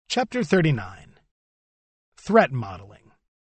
Chapter 39. Threat Modeling.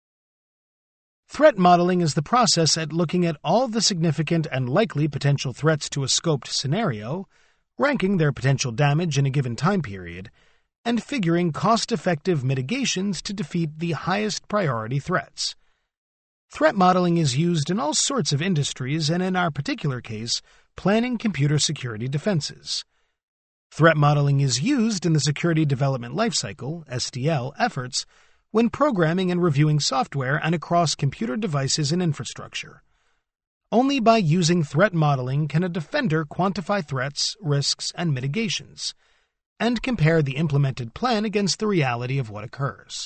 Threat modeling is the process at looking at all the significant and likely potential threats to a scoped scenario, ranking their potential damage in a given time period, and figuring cost-effective mitigations to defeat the highest priority threats. Threat modeling is used in all sorts of industries and, in our particular case, planning computer security defenses. Threat modeling is used in the Security Development Lifecycle (SDL) efforts when programming and reviewing software and across computer devices and infrastructure. Only by using threat modeling can a defender quantify threats, risks, and mitigations, and compare the implemented plan against the reality of what occurs.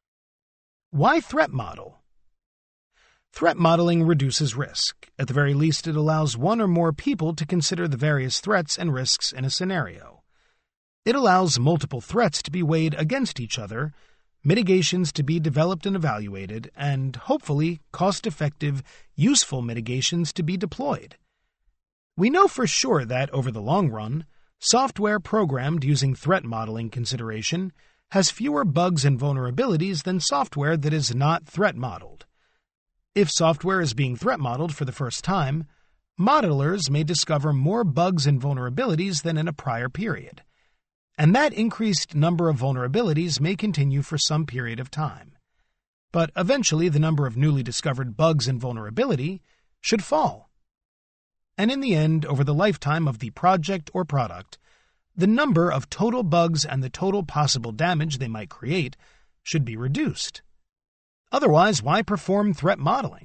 Why threat model? Threat modeling reduces risk. At the very least, it allows one or more people to consider the various threats and risks in a scenario. It allows multiple threats to be weighed against each other, mitigations to be developed and evaluated, and, hopefully, cost-effective, useful mitigations to be deployed. We know for sure that, over the long run, software programmed using threat modeling consideration has fewer bugs and vulnerabilities than software that is not threat modeled. If software is being threat modeled for the first time, modelers may discover more bugs and vulnerabilities than in a prior period, and that increased number of vulnerabilities may continue for some period of time. But eventually the number of newly discovered bugs and vulnerability should fall. And in the end, over the lifetime of the project or product, the number of total bugs and the total possible damage they might create should be reduced. Otherwise, why perform threat modeling?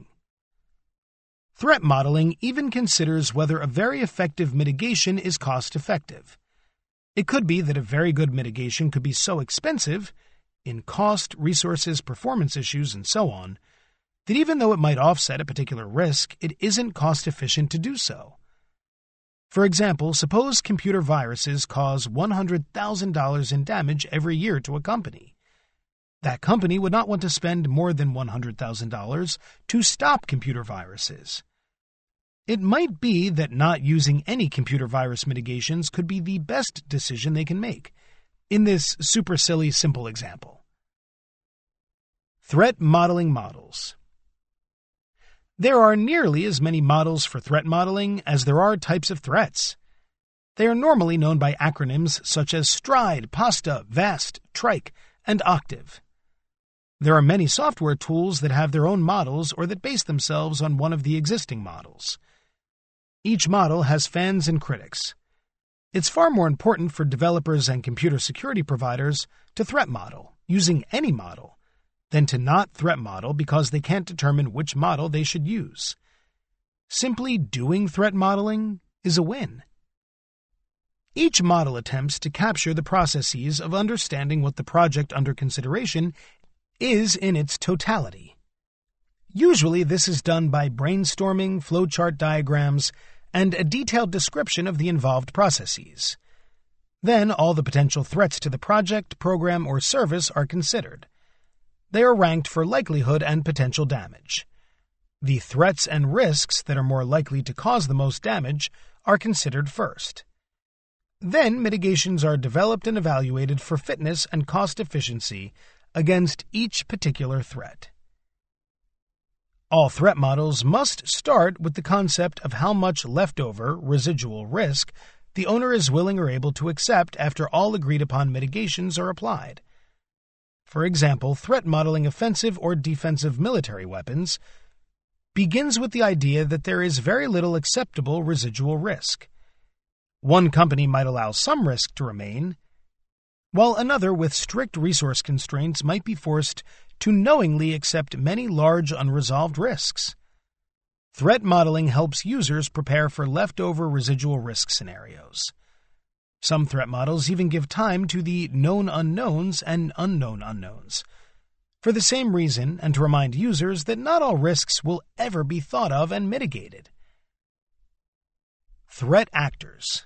Threat modeling even considers whether a very effective mitigation is cost-effective. It could be that a very good mitigation could be so expensive, in cost, resources, performance issues, and so on, that even though it might offset a particular risk, it isn't cost-efficient to do so. For example, suppose computer viruses cause $100,000 in damage every year to a company. That company would not want to spend more than $100,000 to stop computer viruses. It might be that not using any computer virus mitigations could be the best decision they can make, in this super silly simple example. Threat modeling models. There are nearly as many models for threat modeling as there are types of threats. They are normally known by acronyms such as STRIDE, PASTA, VAST, TRIKE, and OCTAVE. There are many software tools that have their own models or that base themselves on one of the existing models. Each model has fans and critics. It's far more important for developers and computer security providers to threat model, using any model, than to not threat model because they can't determine which model they should use. Simply doing threat modeling is a win. Each model attempts to capture the processes of understanding what the project under consideration is in its totality. Usually this is done by brainstorming, flowchart diagrams, and a detailed description of the involved processes. Then all the potential threats to the project, program, or service are considered. They are ranked for likelihood and potential damage. The threats and risks that are more likely to cause the most damage are considered first. Then mitigations are developed and evaluated for fitness and cost efficiency against each particular threat. All threat models must start with the concept of how much leftover, residual risk the owner is willing or able to accept after all agreed-upon mitigations are applied. For example, threat modeling offensive or defensive military weapons begins with the idea that there is very little acceptable residual risk. One company might allow some risk to remain, while another with strict resource constraints might be forced to knowingly accept many large unresolved risks. Threat modeling helps users prepare for leftover residual risk scenarios. Some threat models even give time to the known unknowns and unknown unknowns, for the same reason and to remind users that not all risks will ever be thought of and mitigated. Threat actors.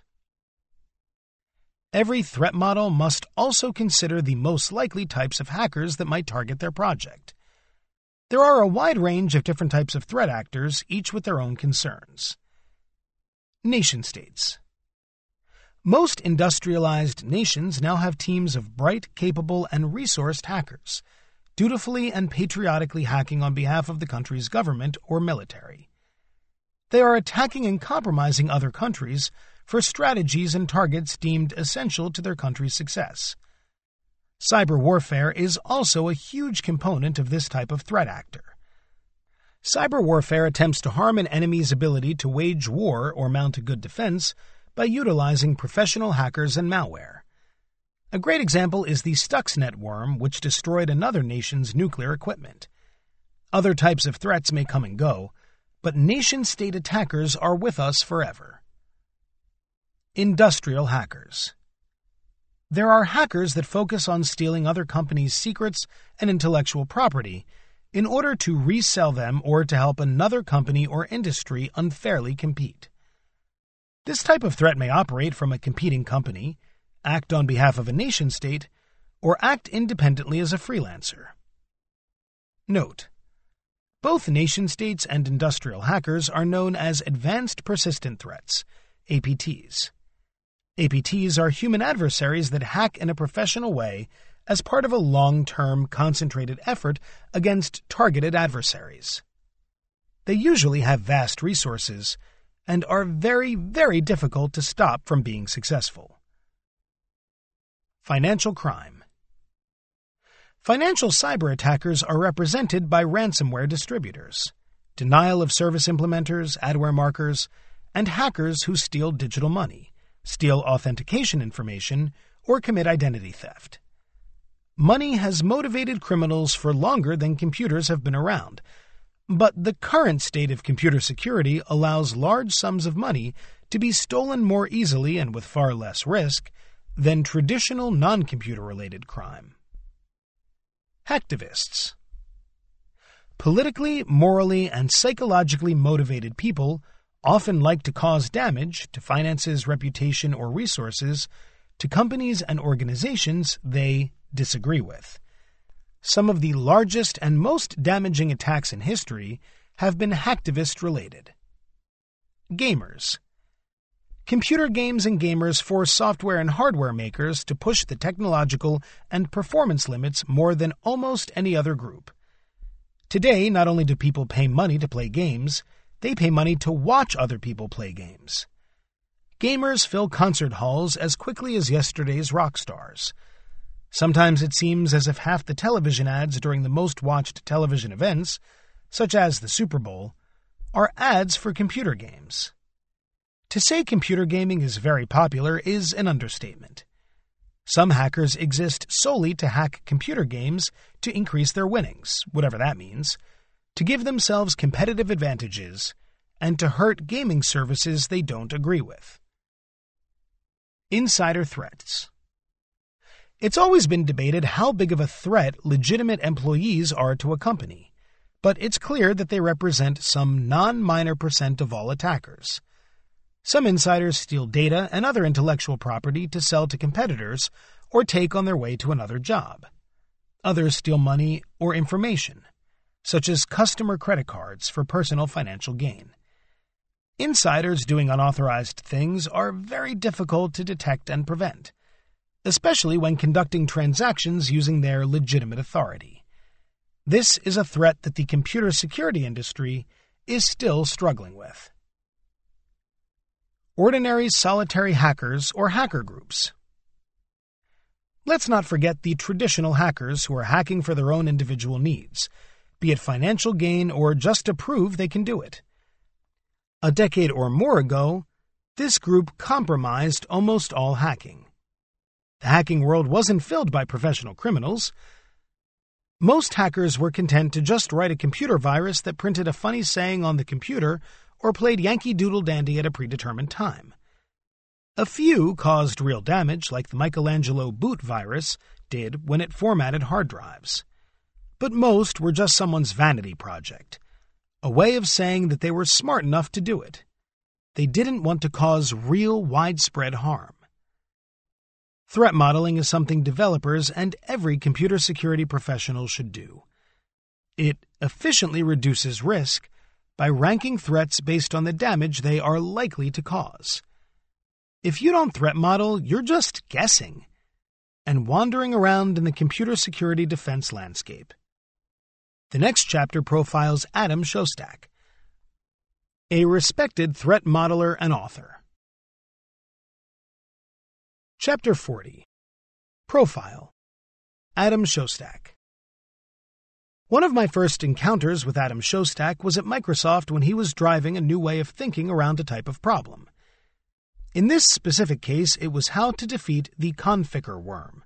Every threat model must also consider the most likely types of hackers that might target their project. There are a wide range of different types of threat actors, each with their own concerns. Nation-states. Most industrialized nations now have teams of bright, capable, and resourced hackers, dutifully and patriotically hacking on behalf of the country's government or military. They are attacking and compromising other countries for strategies and targets deemed essential to their country's success. Cyber warfare is also a huge component of this type of threat actor. Cyber warfare attempts to harm an enemy's ability to wage war or mount a good defense by utilizing professional hackers and malware. A great example is the Stuxnet worm, which destroyed another nation's nuclear equipment. Other types of threats may come and go, but nation-state attackers are with us forever. Industrial hackers. There are hackers that focus on stealing other companies' secrets and intellectual property in order to resell them or to help another company or industry unfairly compete. This type of threat may operate from a competing company, act on behalf of a nation-state, or act independently as a freelancer. Note: both nation-states and industrial hackers are known as Advanced Persistent Threats, APTs. APTs are human adversaries that hack in a professional way as part of a long-term, concentrated effort against targeted adversaries. They usually have vast resources and are very, very difficult to stop from being successful. Financial crime. Financial cyber attackers are represented by ransomware distributors, denial-of-service implementers, adware markers, and hackers who steal digital money, steal authentication information, or commit identity theft. Money has motivated criminals for longer than computers have been around, but the current state of computer security allows large sums of money to be stolen more easily and with far less risk than traditional non-computer-related crime. Hacktivists. Politically, morally, and psychologically motivated people often like to cause damage to finances, reputation, or resources to companies and organizations they disagree with. Some of the largest and most damaging attacks in history have been hacktivist-related. Gamers. Computer games and gamers force software and hardware makers to push the technological and performance limits more than almost any other group. Today, not only do people pay money to play games, they pay money to watch other people play games. Gamers fill concert halls as quickly as yesterday's rock stars. Sometimes it seems as if half the television ads during the most-watched television events, such as the Super Bowl, are ads for computer games. To say computer gaming is very popular is an understatement. Some hackers exist solely to hack computer games to increase their winnings, whatever that means, to give themselves competitive advantages, and to hurt gaming services they don't agree with. Insider threats. It's always been debated how big of a threat legitimate employees are to a company, but it's clear that they represent some non-minor % of all attackers. Some insiders steal data and other intellectual property to sell to competitors or take on their way to another job. Others steal money or information, such as customer credit cards for personal financial gain. Insiders doing unauthorized things are very difficult to detect and prevent, especially when conducting transactions using their legitimate authority. This is a threat that the computer security industry is still struggling with. Ordinary solitary hackers or hacker groups. Let's not forget the traditional hackers who are hacking for their own individual needs, be it financial gain or just to prove they can do it. A decade or more ago, this group compromised almost all hacking. The hacking world wasn't filled by professional criminals. Most hackers were content to just write a computer virus that printed a funny saying on the computer or played Yankee Doodle Dandy at a predetermined time. A few caused real damage, like the Michelangelo boot virus did when it formatted hard drives. But most were just someone's vanity project, a way of saying that they were smart enough to do it. They didn't want to cause real widespread harm. Threat modeling is something developers and every computer security professional should do. It efficiently reduces risk by ranking threats based on the damage they are likely to cause. If you don't threat model, you're just guessing and wandering around in the computer security defense landscape. The next chapter profiles Adam Shostak, a respected threat modeler and author. Chapter 40. Profile: Adam Shostak. One of my first encounters with Adam Shostak was at Microsoft when he was driving a new way of thinking around a type of problem. In this specific case, it was how to defeat the Conficker worm.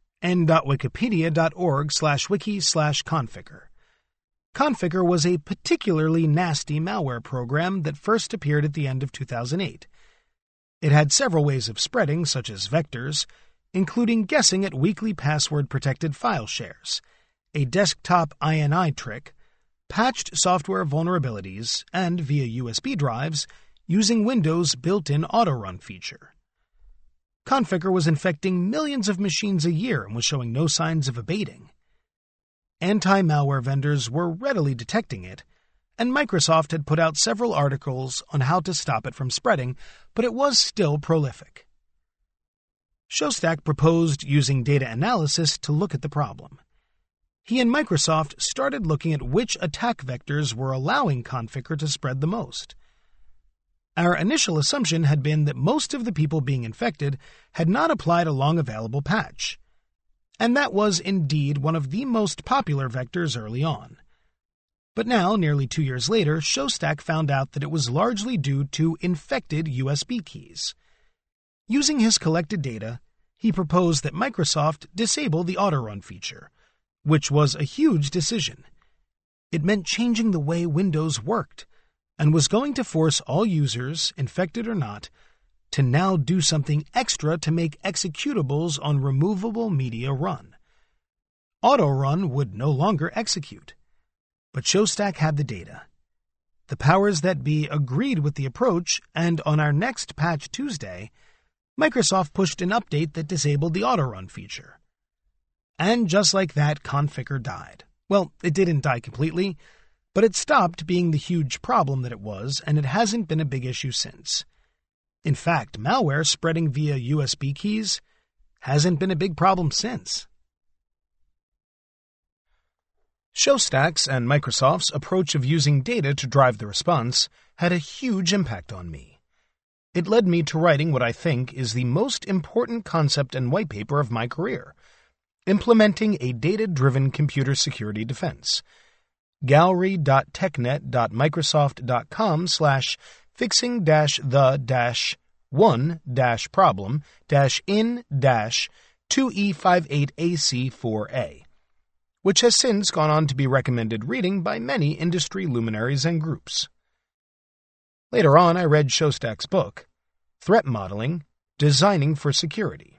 n.wikipedia.org/wiki/Conficker. Conficker was a particularly nasty malware program that first appeared at the end of 2008. It had several ways of spreading, such as vectors, including guessing at weakly password-protected file shares, a desktop INI trick, patched software vulnerabilities, and, via USB drives, using Windows' built-in auto-run feature. Conficker was infecting millions of machines a year and was showing no signs of abating. Anti-malware vendors were readily detecting it, and Microsoft had put out several articles on how to stop it from spreading, but it was still prolific. Shostak proposed using data analysis to look at the problem. He and Microsoft started looking at which attack vectors were allowing Conficker to spread the most. Our initial assumption had been that most of the people being infected had not applied a long-available patch, and that was indeed one of the most popular vectors early on. But now, nearly 2 years later, Shostak found out that it was largely due to infected USB keys. Using his collected data, he proposed that Microsoft disable the auto-run feature, which was a huge decision. It meant changing the way Windows worked, and was going to force all users, infected or not, to now do something extra to make executables on removable media run. Auto-run would no longer execute. But Shostak had the data. The powers that be agreed with the approach, and on our next Patch Tuesday, Microsoft pushed an update that disabled the auto-run feature. And just like that, Conficker died. Well, it didn't die completely, but it stopped being the huge problem that it was, and it hasn't been a big issue since. In fact, malware spreading via USB keys hasn't been a big problem since. Shostak's and Microsoft's approach of using data to drive the response had a huge impact on me. It led me to writing what I think is the most important concept and white paper of my career, implementing a data-driven computer security defense. gallery.technet.microsoft.com/fixing-the-1-in-2E58AC4A, which has since gone on to be recommended reading by many industry luminaries and groups. Later on, I read Shostak's book, Threat Modeling, Designing for Security.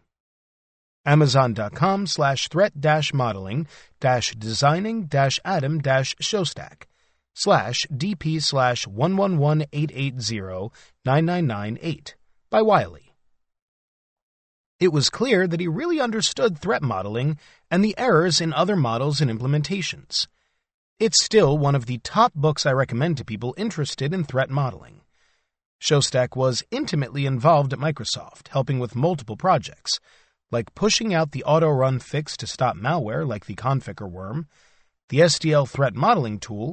Amazon.com/threat-modeling-designing-adam-shostak/DP/1118809998 by Wiley. It was clear that he really understood threat modeling and the errors in other models and implementations. It's still one of the top books I recommend to people interested in threat modeling. Shostak was intimately involved at Microsoft, helping with multiple projects, like pushing out the auto-run fix to stop malware like the Conficker worm, the SDL threat modeling tool,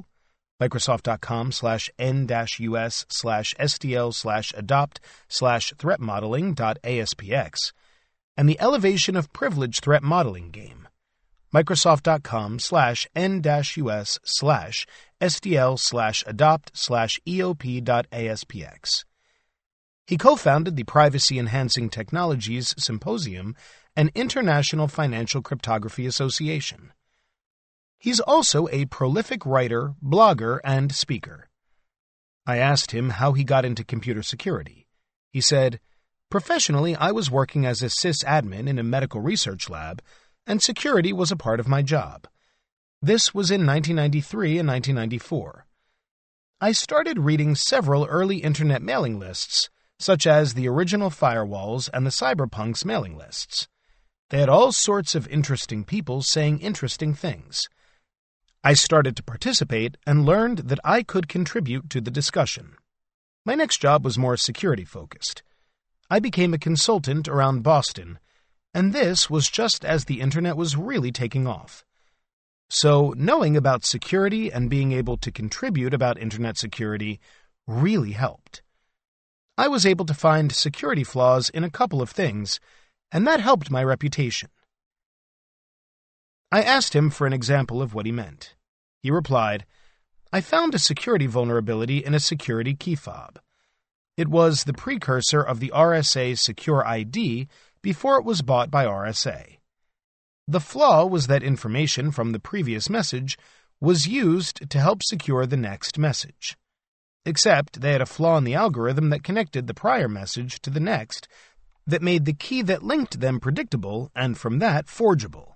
Microsoft.com/n-us/SDL/adopt/threatmodeling.aspx, and the elevation of privilege threat modeling game, Microsoft.com/n-us/SDL/adopt/eop.aspx. He co-founded the Privacy Enhancing Technologies Symposium and International Financial Cryptography Association. He's also a prolific writer, blogger, and speaker. I asked him how he got into computer security. He said, "Professionally, I was working as a sysadmin in a medical research lab, and security was a part of my job. This was in 1993 and 1994. I started reading several early internet mailing lists, such as the original firewalls and the cyberpunks mailing lists. They had all sorts of interesting people saying interesting things. I started to participate and learned that I could contribute to the discussion. My next job was more security-focused. I became a consultant around Boston, and this was just as the Internet was really taking off. So, knowing about security and being able to contribute about Internet security really helped. I was able to find security flaws in a couple of things, and that helped my reputation. I asked him for an example of what he meant. He replied, "I found a security vulnerability in a security key fob. It was the precursor of the RSA Secure ID before it was bought by RSA. The flaw was that information from the previous message was used to help secure the next message. Except they had a flaw in the algorithm that connected the prior message to the next that made the key that linked them predictable and from that forgeable."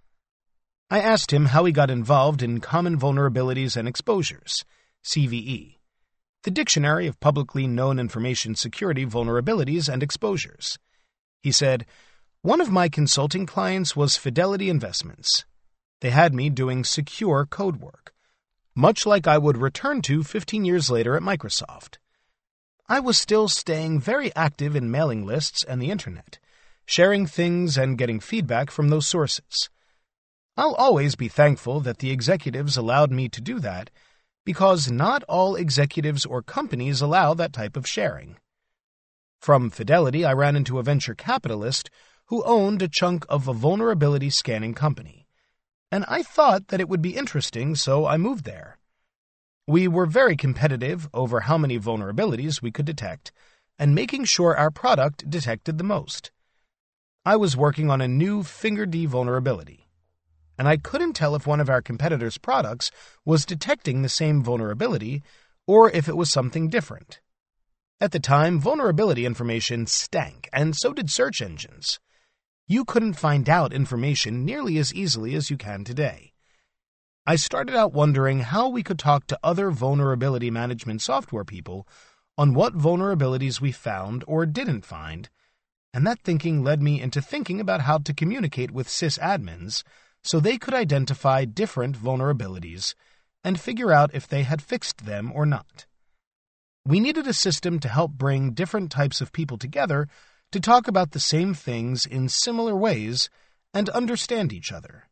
I asked him how he got involved in Common Vulnerabilities and Exposures, CVE, the Dictionary of Publicly Known Information Security Vulnerabilities and Exposures. He said, "One of my consulting clients was Fidelity Investments. They had me doing secure code work, much like I would return to 15 years later at Microsoft. I was still staying very active in mailing lists and the Internet, sharing things and getting feedback from those sources. I'll always be thankful that the executives allowed me to do that, because not all executives or companies allow that type of sharing. From Fidelity, I ran into a venture capitalist who owned a chunk of a vulnerability scanning company, and I thought that it would be interesting, so I moved there. We were very competitive over how many vulnerabilities we could detect, and making sure our product detected the most. I was working on a new FingerD vulnerability, and I couldn't tell if one of our competitors' products was detecting the same vulnerability or if it was something different. At the time, vulnerability information stank, and so did search engines. You couldn't find out information nearly as easily as you can today. I started out wondering how we could talk to other vulnerability management software people on what vulnerabilities we found or didn't find, and that thinking led me into thinking about how to communicate with sysadmins so they could identify different vulnerabilities and figure out if they had fixed them or not. We needed a system to help bring different types of people together to talk about the same things in similar ways and understand each other.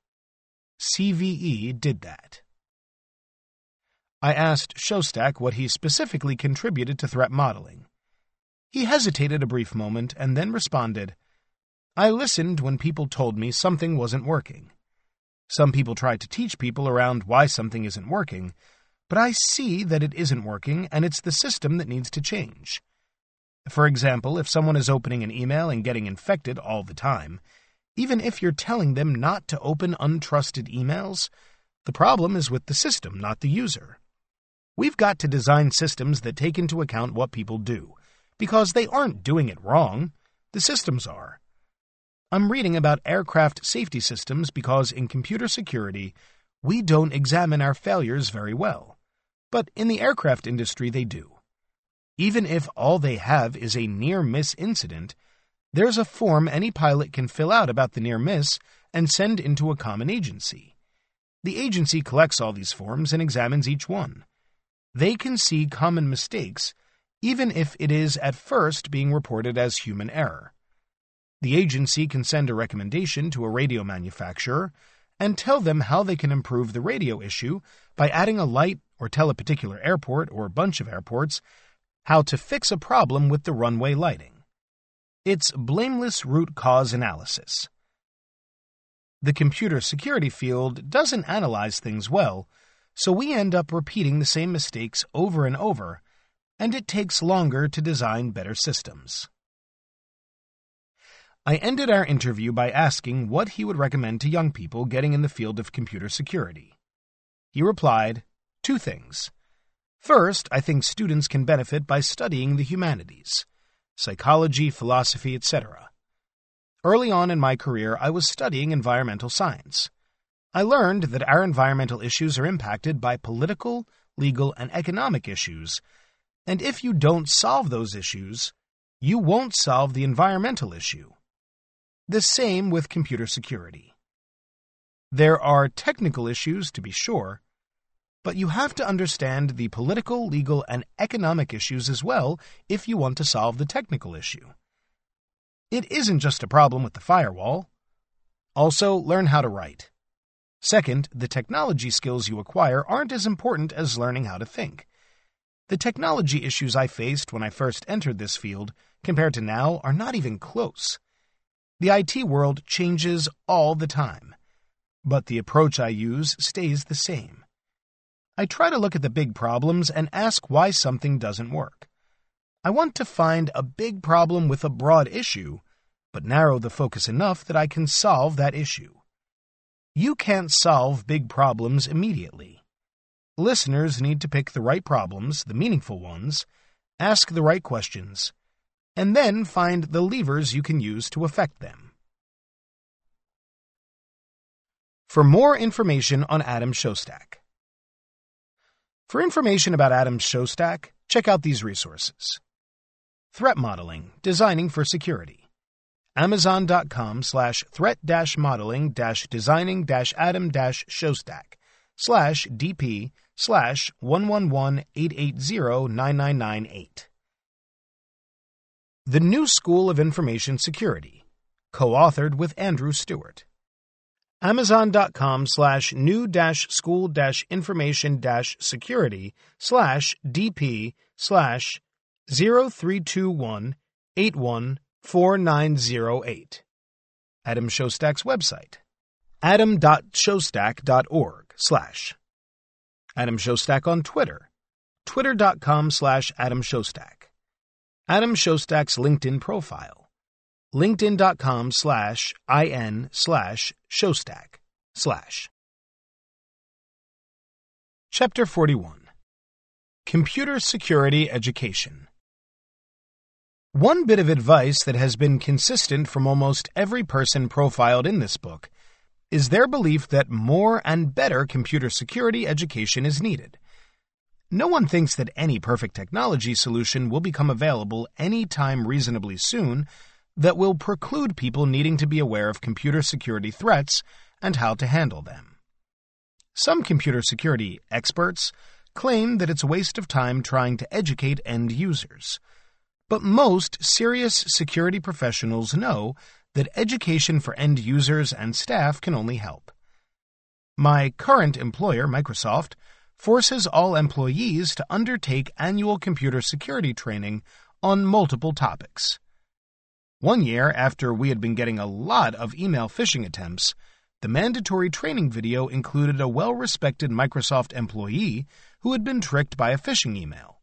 CVE did that. I asked Shostak what he specifically contributed to threat modeling. He hesitated a brief moment and then responded, "I listened when people told me something wasn't working. Some people try to teach people around why something isn't working, but I see that it isn't working and it's the system that needs to change. For example, if someone is opening an email and getting infected all the time, even if you're telling them not to open untrusted emails, the problem is with the system, not the user. We've got to design systems that take into account what people do, because they aren't doing it wrong. The systems are. I'm reading about aircraft safety systems because in computer security, we don't examine our failures very well. But in the aircraft industry, they do. Even if all they have is a near-miss incident, there's a form any pilot can fill out about the near-miss and send into a common agency. The agency collects all these forms and examines each one. They can see common mistakes, even if it is at first being reported as human error. The agency can send a recommendation to a radio manufacturer and tell them how they can improve the radio issue by adding a light or tell a particular airport or bunch of airports how to fix a problem with the runway lighting. It's blameless root cause analysis. The computer security field doesn't analyze things well, so we end up repeating the same mistakes over and over, and it takes longer to design better systems. I ended our interview by asking what he would recommend to young people getting in the field of computer security. He replied, 2 things. First, I think students can benefit by studying the humanities, psychology, philosophy, etc. Early on in my career, I was studying environmental science. I learned that our environmental issues are impacted by political, legal, and economic issues, and if you don't solve those issues, you won't solve the environmental issue. The same with computer security. There are technical issues, to be sure, but you have to understand the political, legal, and economic issues as well if you want to solve the technical issue. It isn't just a problem with the firewall. Also, learn how to write. Second, the technology skills you acquire aren't as important as learning how to think. The technology issues I faced when I first entered this field compared to now are not even close. The IT world changes all the time, but the approach I use stays the same. I try to look at the big problems and ask why something doesn't work. I want to find a big problem with a broad issue, but narrow the focus enough that I can solve that issue. You can't solve big problems immediately. Listeners need to pick the right problems, the meaningful ones, ask the right questions, and then find the levers you can use to affect them. For more information on Adam Shostak. For information about Adam Shostak, check out these resources. Threat Modeling, Designing for Security. Amazon.com/threat-modeling-designing-adam-shostak/DP/111-880-9998. The New School of Information Security, co-authored with Andrew Stewart. Amazon.com/new-school-information-security/DP/0321814908. Adam Shostak's website, adam.shostak.org/ Adam Shostak on Twitter, twitter.com/Adam Shostak. Adam Shostak's LinkedIn profile, linkedin.com/in/Shostak/. Chapter 41. Computer Security Education. One bit of advice that has been consistent from almost every person profiled in this book is their belief that more and better computer security education is needed. No one thinks that any perfect technology solution will become available any time reasonably soon that will preclude people needing to be aware of computer security threats and how to handle them. Some computer security experts claim that it's a waste of time trying to educate end users. But most serious security professionals know that education for end users and staff can only help. My current employer, Microsoft, forces all employees to undertake annual computer security training on multiple topics. One year, after we had been getting a lot of email phishing attempts, the mandatory training video included a well-respected Microsoft employee who had been tricked by a phishing email.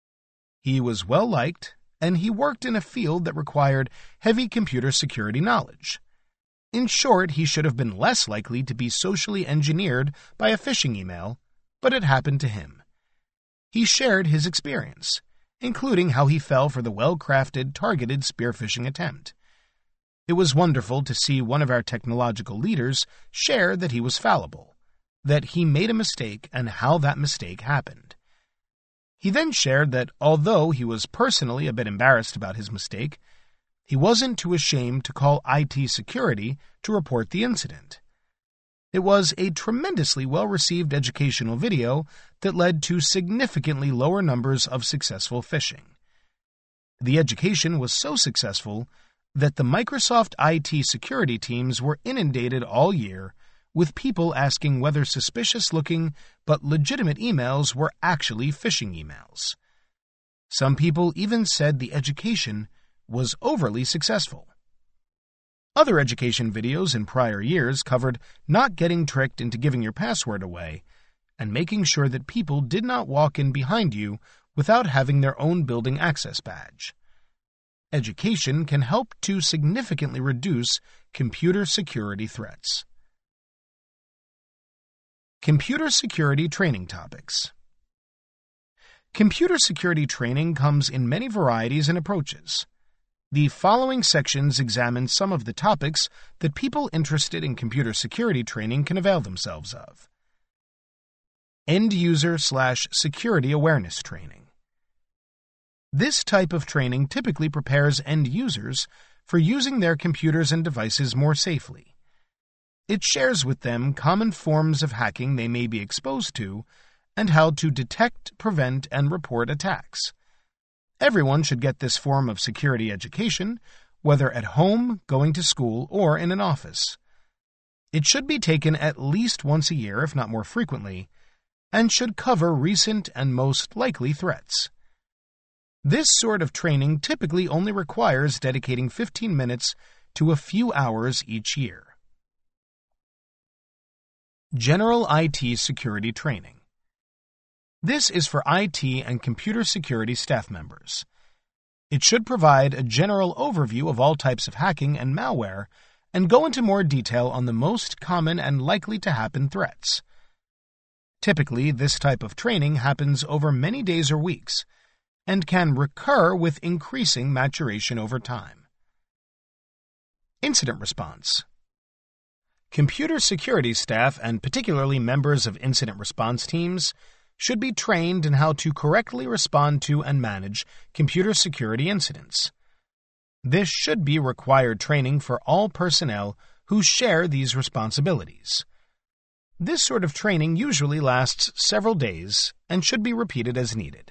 He was well-liked, and he worked in a field that required heavy computer security knowledge. In short, he should have been less likely to be socially engineered by a phishing email, but it happened to him. He shared his experience, including how he fell for the well-crafted, targeted spear phishing attempt. It was wonderful to see one of our technological leaders share that he was fallible, that he made a mistake and how that mistake happened. He then shared that although he was personally a bit embarrassed about his mistake, he wasn't too ashamed to call IT security to report the incident. It was a tremendously well-received educational video that led to significantly lower numbers of successful phishing. The education was so successful that the Microsoft IT security teams were inundated all year with people asking whether suspicious-looking but legitimate emails were actually phishing emails. Some people even said the education was overly successful. Other education videos in prior years covered not getting tricked into giving your password away and making sure that people did not walk in behind you without having their own building access badge. Education can help to significantly reduce computer security threats. Computer security training topics. Computer security training comes in many varieties and approaches. The following sections examine some of the topics that people interested in computer security training can avail themselves of. End-user/security awareness training. This type of training typically prepares end users for using their computers and devices more safely. It shares with them common forms of hacking they may be exposed to and how to detect, prevent, and report attacks. Everyone should get this form of security education, whether at home, going to school, or in an office. It should be taken at least once a year, if not more frequently, and should cover recent and most likely threats. This sort of training typically only requires dedicating 15 minutes to a few hours each year. General IT Security Training. This is for IT and computer security staff members. It should provide a general overview of all types of hacking and malware and go into more detail on the most common and likely to happen threats. Typically, this type of training happens over many days or weeks and can recur with increasing maturation over time. Incident response. Computer security staff, and particularly members of incident response teams, should be trained in how to correctly respond to and manage computer security incidents. This should be required training for all personnel who share these responsibilities. This sort of training usually lasts several days and should be repeated as needed.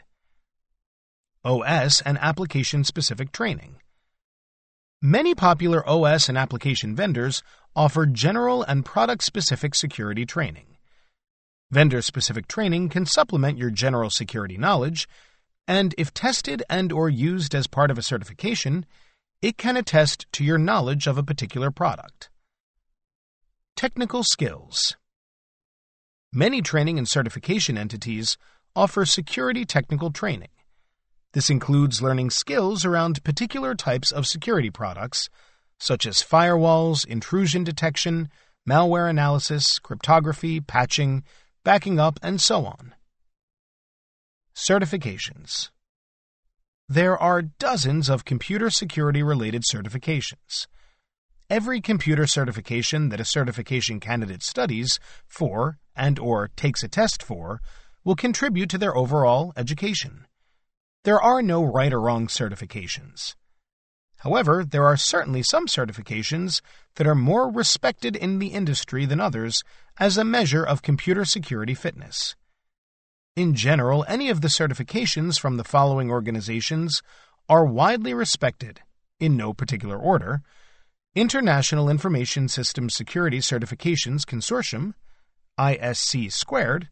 OS and application-specific training. Many popular OS and application vendors offer general and product-specific security training. Vendor-specific training can supplement your general security knowledge, and if tested and/or used as part of a certification, it can attest to your knowledge of a particular product. Technical skills. Many training and certification entities offer security technical training. This includes learning skills around particular types of security products, such as firewalls, intrusion detection, malware analysis, cryptography, patching, backing up, and so on. Certifications. There are dozens of computer security-related certifications. Every computer certification that a certification candidate studies for and/or takes a test for will contribute to their overall education. There are no right or wrong certifications. However, there are certainly some certifications that are more respected in the industry than others as a measure of computer security fitness. In general, any of the certifications from the following organizations are widely respected, in no particular order: International Information Systems Security Certifications Consortium, ISC Squared,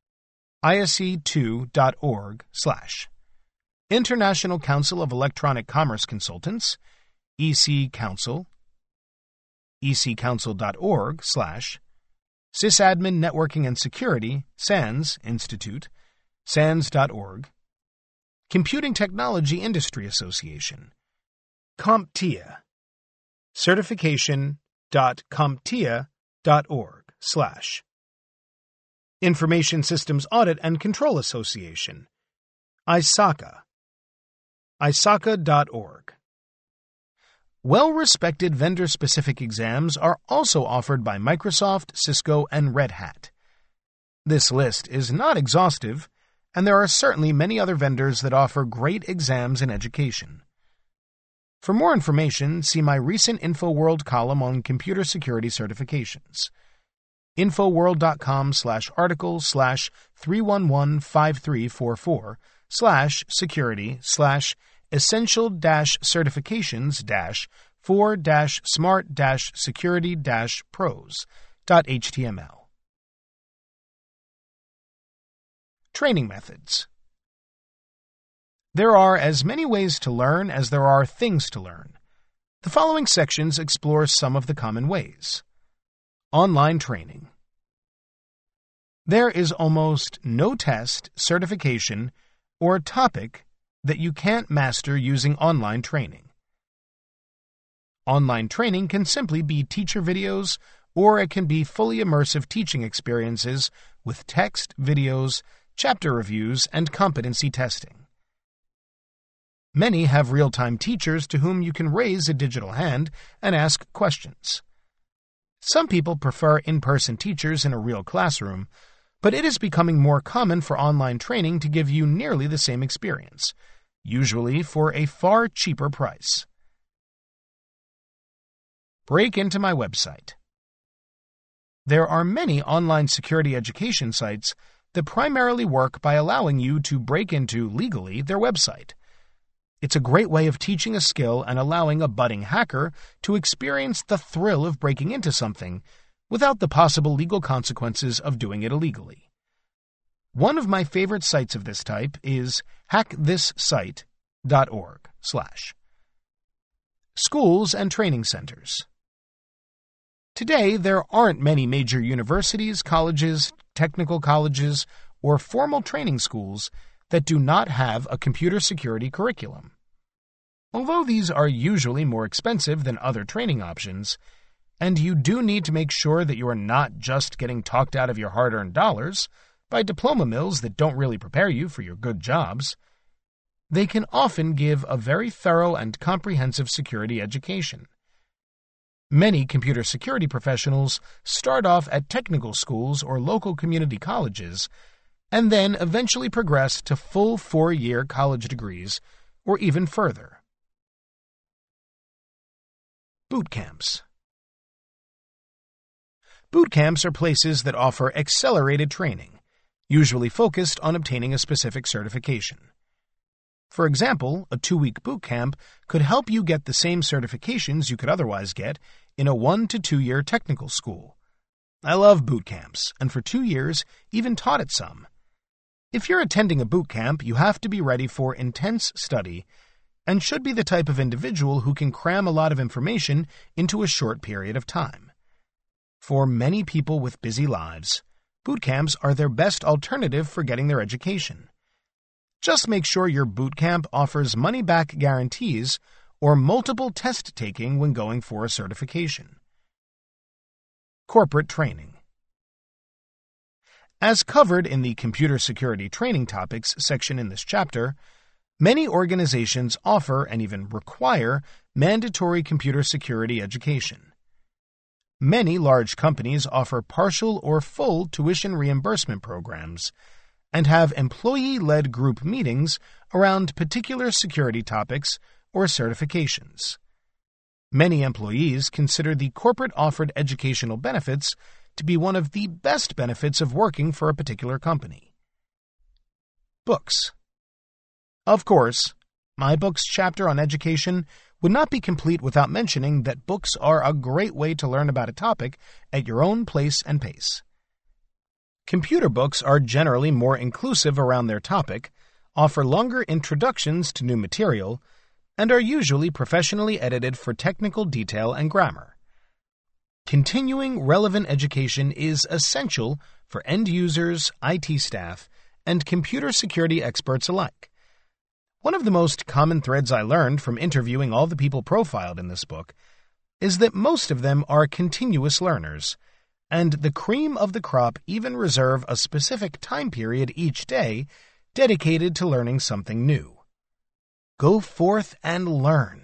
ISC2.org/ International Council of Electronic Commerce Consultants, EC Council, ecouncil.org/ Sysadmin Networking and Security, SANS Institute, SANS.org, Computing Technology Industry Association, CompTIA, certification.comptia.org/ Information Systems Audit and Control Association, ISACA, ISACA.org. Well-respected vendor-specific exams are also offered by Microsoft, Cisco, and Red Hat. This list is not exhaustive, and there are certainly many other vendors that offer great exams in education. For more information, see my recent InfoWorld column on computer security certifications. infoworld.com/articles/security/essential-security-for-smart-security-pros.html. Training methods. There are as many ways to learn as there are things to learn. The following sections explore some of the common ways. Online training. There is almost no test, certification, or topic that you can't master using online training. Online training can simply be teacher videos, or it can be fully immersive teaching experiences with text, videos, chapter reviews, and competency testing. Many have real-time teachers to whom you can raise a digital hand and ask questions. Some people prefer in-person teachers in a real classroom, but it is becoming more common for online training to give you nearly the same experience, usually for a far cheaper price. Break into my website. There are many online security education sites that primarily work by allowing you to break into, legally, their website. It's a great way of teaching a skill and allowing a budding hacker to experience the thrill of breaking into something without the possible legal consequences of doing it illegally. One of my favorite sites of this type is hackthisSite.org/ Schools and training centers. Today, there aren't many major universities, colleges, technical colleges, or formal training schools that do not have a computer security curriculum. Although these are usually more expensive than other training options, and you do need to make sure that you are not just getting talked out of your hard-earned dollars by diploma mills that don't really prepare you for your good jobs, they can often give a very thorough and comprehensive security education. Many computer security professionals start off at technical schools or local community colleges and then eventually progress to full 4-year college degrees or even further. Boot camps. Boot camps are places that offer accelerated training, usually focused on obtaining a specific certification. For example, a 2-week boot camp could help you get the same certifications you could otherwise get in a 1 to 2-year technical school. I love boot camps, and for 2 years even taught at some. If you're attending a boot camp, you have to be ready for intense study and should be the type of individual who can cram a lot of information into a short period of time. For many people with busy lives, boot camps are their best alternative for getting their education. Just make sure your boot camp offers money-back guarantees or multiple test-taking when going for a certification. Corporate training. As covered in the Computer Security Training Topics section in this chapter, many organizations offer and even require mandatory computer security education. Many large companies offer partial or full tuition reimbursement programs and have employee-led group meetings around particular security topics or certifications. Many employees consider the corporate-offered educational benefits to be one of the best benefits of working for a particular company. Books. Of course, my books chapter on education would not be complete without mentioning that books are a great way to learn about a topic at your own place and pace. Computer books are generally more inclusive around their topic, offer longer introductions to new material, and are usually professionally edited for technical detail and grammar. Continuing relevant education is essential for end users, IT staff, and computer security experts alike. One of the most common threads I learned from interviewing all the people profiled in this book is that most of them are continuous learners, and the cream of the crop even reserve a specific time period each day dedicated to learning something new. Go forth and learn.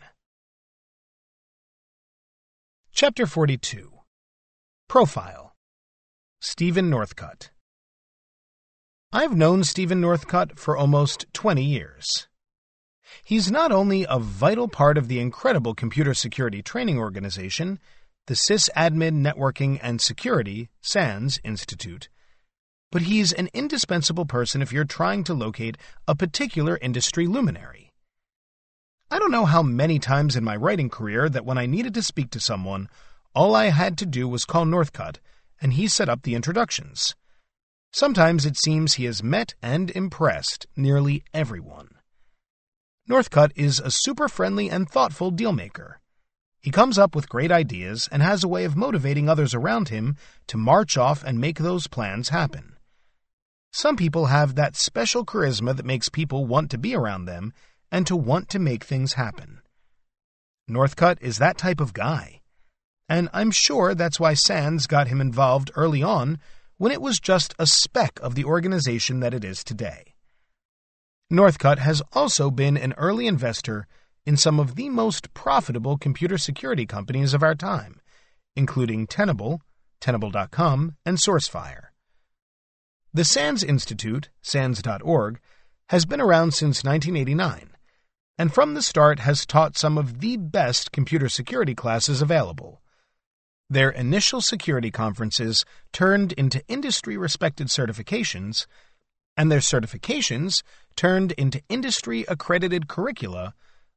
Chapter 42. Profile. Stephen Northcutt. I've known Stephen Northcutt for almost 20 years. He's not only a vital part of the incredible computer security training organization, the Sysadmin Networking and Security (SANS) Institute, but he's an indispensable person if you're trying to locate a particular industry luminary. I don't know how many times in my writing career that when I needed to speak to someone, all I had to do was call Northcutt, and he set up the introductions. Sometimes it seems he has met and impressed nearly everyone. Northcutt is a super friendly and thoughtful dealmaker. He comes up with great ideas and has a way of motivating others around him to march off and make those plans happen. Some people have that special charisma that makes people want to be around them and to want to make things happen. Northcutt is that type of guy, and I'm sure that's why SANS got him involved early on when it was just a speck of the organization that it is today. Northcutt has also been an early investor in some of the most profitable computer security companies of our time, including Tenable, Tenable.com, and SourceFire. The SANS Institute, SANS.org, has been around since 1989, and from the start has taught some of the best computer security classes available. Their initial security conferences turned into industry-respected certifications, and their certifications turned into industry-accredited curricula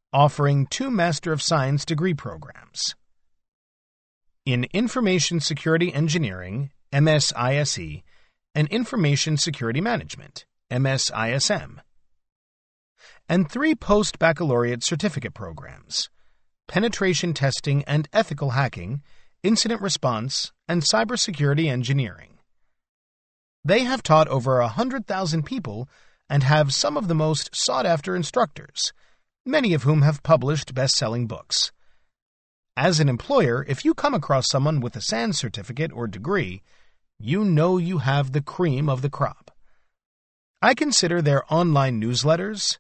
offering 2 Master of Science degree programs. In Information Security Engineering, MSISE, and Information Security Management, MSISM. And 3 post-baccalaureate certificate programs, Penetration Testing and Ethical Hacking, Incident Response, and Cybersecurity Engineering. They have taught over 100,000 people and have some of the most sought-after instructors, many of whom have published best-selling books. As an employer, if you come across someone with a SANS certificate or degree, you know you have the cream of the crop. I consider their online newsletters,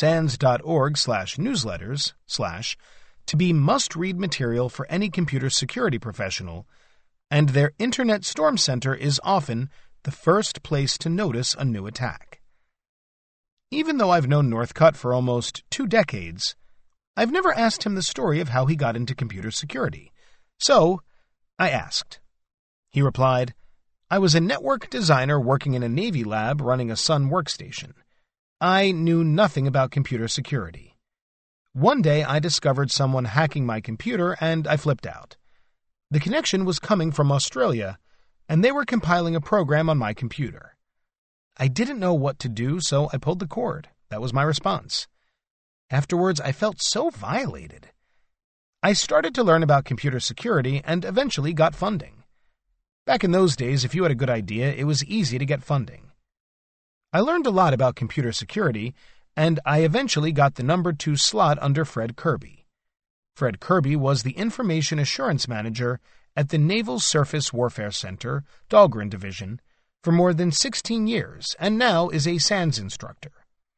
sans.org/newsletters/ to be must-read material for any computer security professional, and their Internet Storm Center is often the first place to notice a new attack. Even though I've known Northcutt for almost 2 decades, I've never asked him the story of how he got into computer security. So, I asked. He replied, "I was a network designer working in a Navy lab running a Sun workstation. I knew nothing about computer security. One day I discovered someone hacking my computer and I flipped out. The connection was coming from Australia, and they were compiling a program on my computer. I didn't know what to do, so I pulled the cord. That was my response. Afterwards, I felt so violated. I started to learn about computer security and eventually got funding. Back in those days, if you had a good idea, it was easy to get funding. I learned a lot about computer security, and I eventually got the number 2 slot under Fred Kirby. Fred Kirby was the Information Assurance Manager at the Naval Surface Warfare Center, Dahlgren Division, for more than 16 years, and now is a SANS instructor.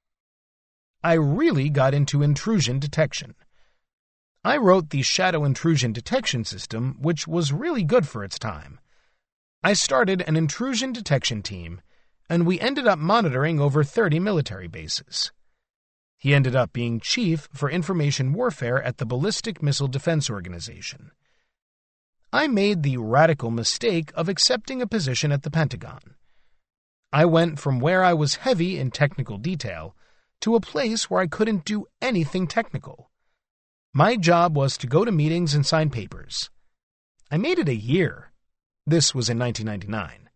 I really got into intrusion detection. I wrote the Shadow Intrusion Detection System, which was really good for its time. I started an intrusion detection team, and we ended up monitoring over 30 military bases. He ended up being chief for information warfare at the Ballistic Missile Defense Organization. I made the radical mistake of accepting a position at the Pentagon. I went from where I was heavy in technical detail to a place where I couldn't do anything technical. My job was to go to meetings and sign papers. I made it a year. This was in 1999.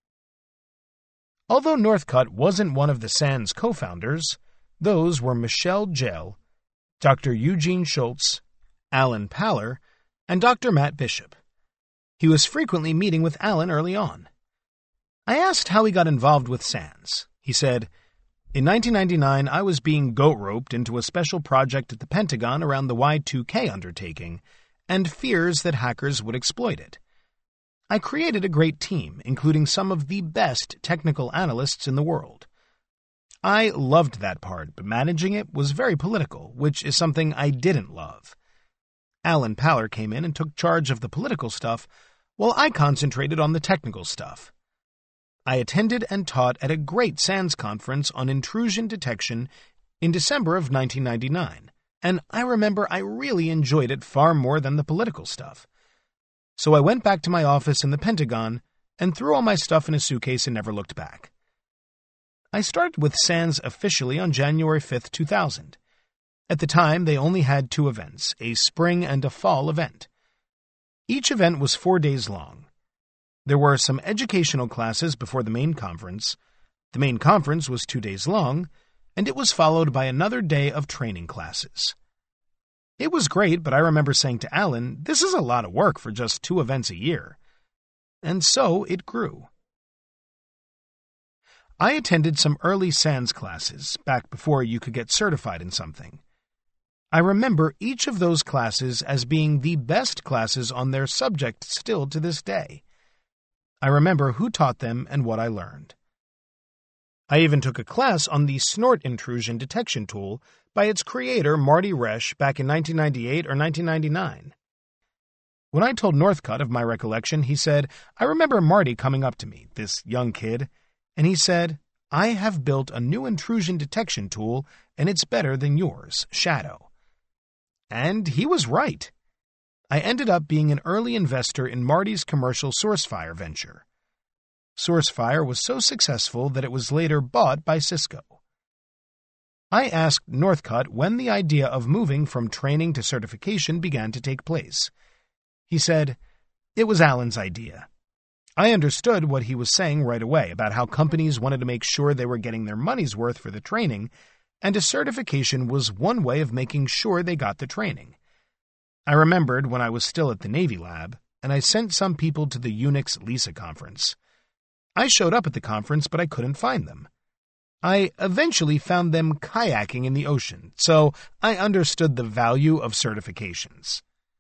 Although Northcutt wasn't one of the SANS co-founders, those were Michelle Gell, Dr. Eugene Schultz, Alan Paller, and Dr. Matt Bishop. He was frequently meeting with Alan early on. I asked how he got involved with SANS. He said, "In 1999, I was being goat-roped into a special project at the Pentagon around the Y2K undertaking, and fears that hackers would exploit it. I created a great team, including some of the best technical analysts in the world. I loved that part, but managing it was very political, which is something I didn't love. Alan Paller came in and took charge of the political stuff, while I concentrated on the technical stuff. I attended and taught at a great SANS conference on intrusion detection in December of 1999, and I remember I really enjoyed it far more than the political stuff. So I went back to my office in the Pentagon and threw all my stuff in a suitcase and never looked back. I started with SANS officially on January 5, 2000. At the time, they only had 2 events, a spring and a fall event. Each event was 4 days long. There were some educational classes before the main conference. The main conference was 2 days long, and it was followed by another day of training classes. It was great, but I remember saying to Alan, "This is a lot of work for just 2 events a year." And so it grew. I attended some early SANS classes, back before you could get certified in something. I remember each of those classes as being the best classes on their subject still to this day. I remember who taught them and what I learned. I even took a class on the Snort intrusion detection tool by its creator, Marty Resch, back in 1998 or 1999. When I told Northcutt of my recollection, he said, "I remember Marty coming up to me, this young kid, and he said, 'I have built a new intrusion detection tool, and it's better than yours, Shadow.' And he was right. I ended up being an early investor in Marty's commercial SourceFire venture. SourceFire was so successful that it was later bought by Cisco. I asked Northcutt when the idea of moving from training to certification began to take place. He said, "It was Alan's idea." I understood what he was saying right away about how companies wanted to make sure they were getting their money's worth for the training, and a certification was one way of making sure they got the training. I remembered when I was still at the Navy lab, and I sent some people to the Unix LISA conference. I showed up at the conference, but I couldn't find them. I eventually found them kayaking in the ocean, so I understood the value of certifications.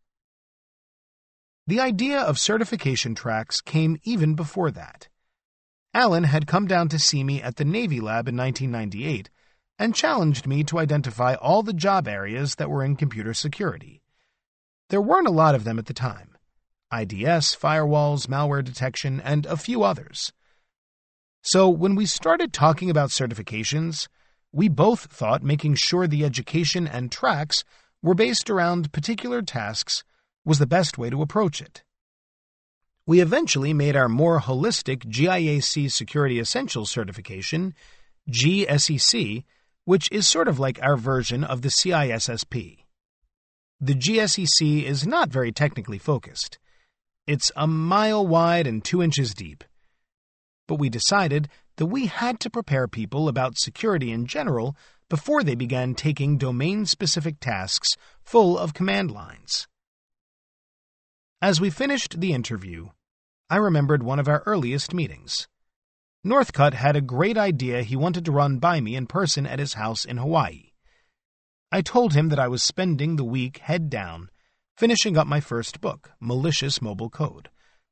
The idea of certification tracks came even before that. Alan had come down to see me at the Navy lab in 1998 and challenged me to identify all the job areas that were in computer security. There weren't a lot of them at the time: IDS, firewalls, malware detection, and a few others. So when we started talking about certifications, we both thought making sure the education and tracks were based around particular tasks was the best way to approach it. We eventually made our more holistic GIAC Security Essentials certification, GSEC, which is sort of like our version of the CISSP. The GSEC is not very technically focused. It's a mile wide and 2 inches deep. But we decided that we had to prepare people about security in general before they began taking domain-specific tasks full of command lines. As we finished the interview, I remembered one of our earliest meetings. Northcutt had a great idea he wanted to run by me in person at his house in Hawaii. I told him that I was spending the week head down, finishing up my first book, Malicious Mobile Code.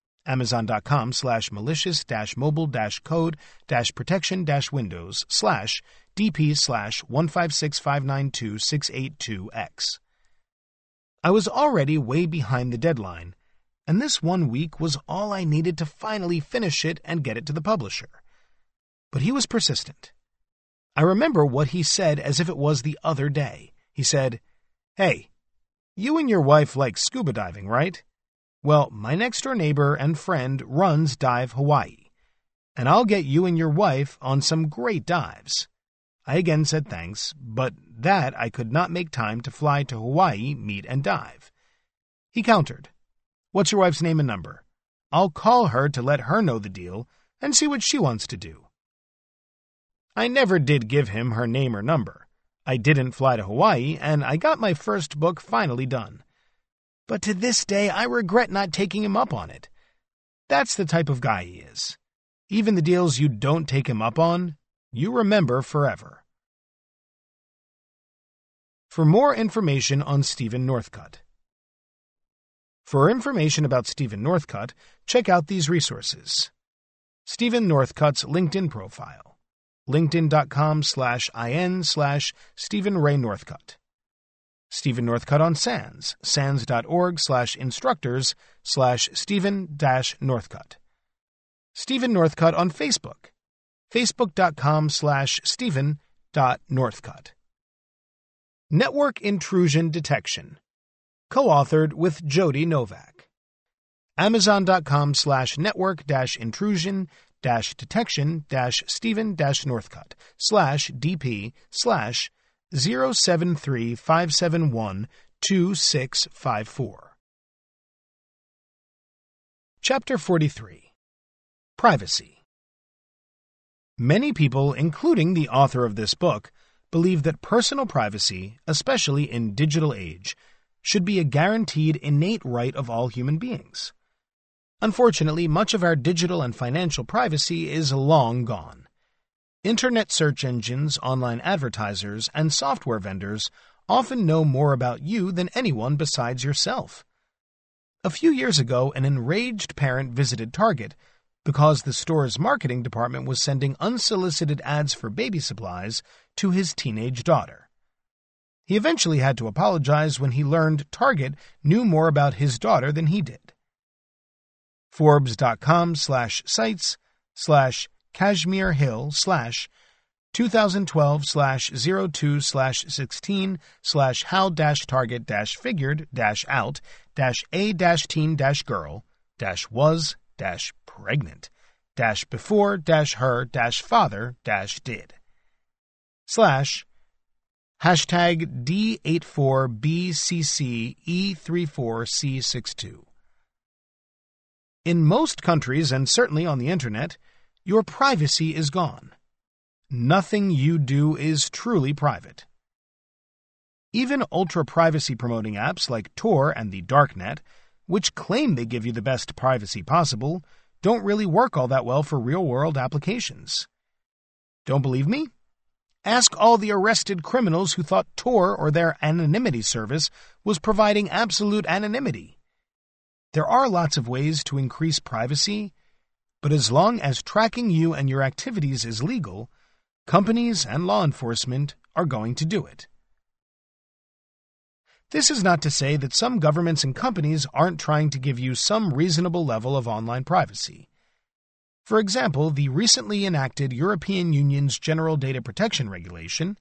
Amazon.com/malicious-mobile-code-protection-windows/DP/156592-682X. I was already way behind the deadline, and this 1 week was all I needed to finally finish it and get it to the publisher. But he was persistent. I remember what he said as if it was the other day. He said, "Hey, you and your wife like scuba diving, right? Well, my next-door neighbor and friend runs Dive Hawaii, and I'll get you and your wife on some great dives." I again said thanks, but that I could not make time to fly to Hawaii, meet, and dive. He countered, "What's your wife's name and number? I'll call her to let her know the deal and see what she wants to do." I never did give him her name or number. I didn't fly to Hawaii, and I got my first book finally done. But to this day, I regret not taking him up on it. That's the type of guy he is. Even the deals you don't take him up on, you remember forever. For more information on Stephen Northcutt. For information about Stephen Northcutt, check out these resources. Stephen Northcutt's LinkedIn profile, linkedin.com/in/Stephen Ray Northcutt. Stephen Northcutt on SANS, sans.org/instructors/Stephen-Northcutt. Stephen Northcutt on Facebook, facebook.com/Stephen.Northcutt. Network Intrusion Detection, co-authored with Jody Novak. Amazon.com/network-intrusion-detection-Stephen-Northcutt/DP/0735712-654. Chapter 43. Privacy. Many people, including the author of this book, believe that personal privacy, especially in digital age, should be a guaranteed innate right of all human beings. Unfortunately, much of our digital and financial privacy is long gone. Internet search engines, online advertisers, and software vendors often know more about you than anyone besides yourself. A few years ago, an enraged parent visited Target because the store's marketing department was sending unsolicited ads for baby supplies to his teenage daughter. He eventually had to apologize when he learned Target knew more about his daughter than he did. Forbes.com/sites/Kashmir Hill/2012/02/16/how-target-figured-out-a-girl-was-before-her-father-did Hashtag D84BCCE34C62. In most countries, and certainly on the Internet, your privacy is gone. Nothing you do is truly private. Even ultra-privacy promoting apps like Tor and the Darknet, which claim they give you the best privacy possible, don't really work all that well for real-world applications. Don't believe me? Ask all the arrested criminals who thought Tor or their anonymity service was providing absolute anonymity. There are lots of ways to increase privacy, but as long as tracking you and your activities is legal, companies and law enforcement are going to do it. This is not to say that some governments and companies aren't trying to give you some reasonable level of online privacy. For example, the recently enacted European Union's General Data Protection Regulation,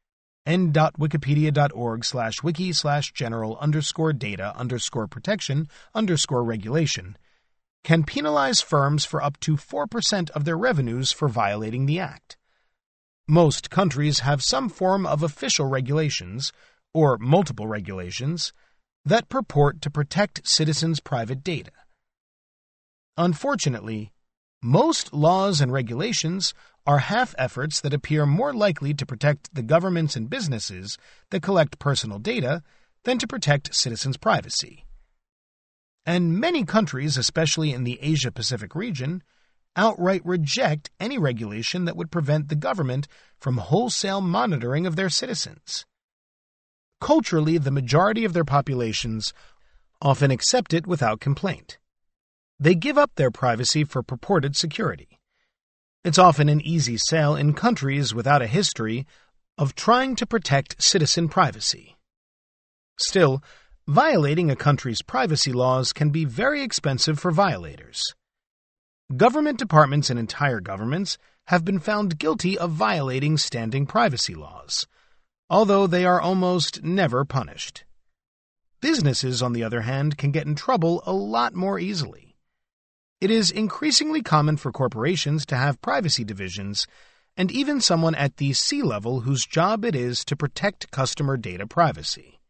n.wikipedia.org/wiki/general_data_protection_regulation, can penalize firms for up to 4% of their revenues for violating the act. Most countries have some form of official regulations, or multiple regulations, that purport to protect citizens' private data. Unfortunately, most laws and regulations are half-efforts that appear more likely to protect the governments and businesses that collect personal data than to protect citizens' privacy. And many countries, especially in the Asia-Pacific region, outright reject any regulation that would prevent the government from wholesale monitoring of their citizens. Culturally, the majority of their populations often accept it without complaint. They give up their privacy for purported security. It's often an easy sell in countries without a history of trying to protect citizen privacy. Still, violating a country's privacy laws can be very expensive for violators. Government departments and entire governments have been found guilty of violating standing privacy laws, although they are almost never punished. Businesses, on the other hand, can get in trouble a lot more easily. It is increasingly common for corporations to have privacy divisions, and even someone at the C-level whose job it is to protect customer data privacy.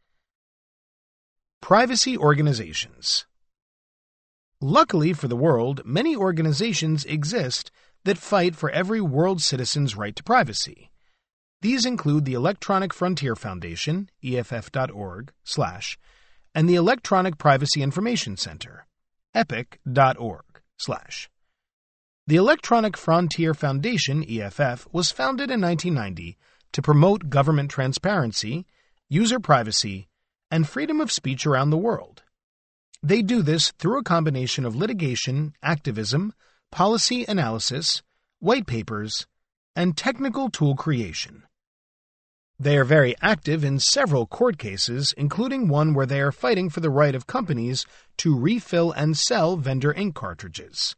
Privacy organizations. Luckily for the world, many organizations exist that fight for every world citizen's right to privacy. These include the Electronic Frontier Foundation, EFF.org/, and the Electronic Privacy Information Center, EPIC.org/. The Electronic Frontier Foundation, EFF, was founded in 1990 to promote government transparency, user privacy, and freedom of speech around the world. They do this through a combination of litigation, activism, policy analysis, white papers, and technical tool creation. They are very active in several court cases, including one where they are fighting for the right of companies to refill and sell vendor ink cartridges.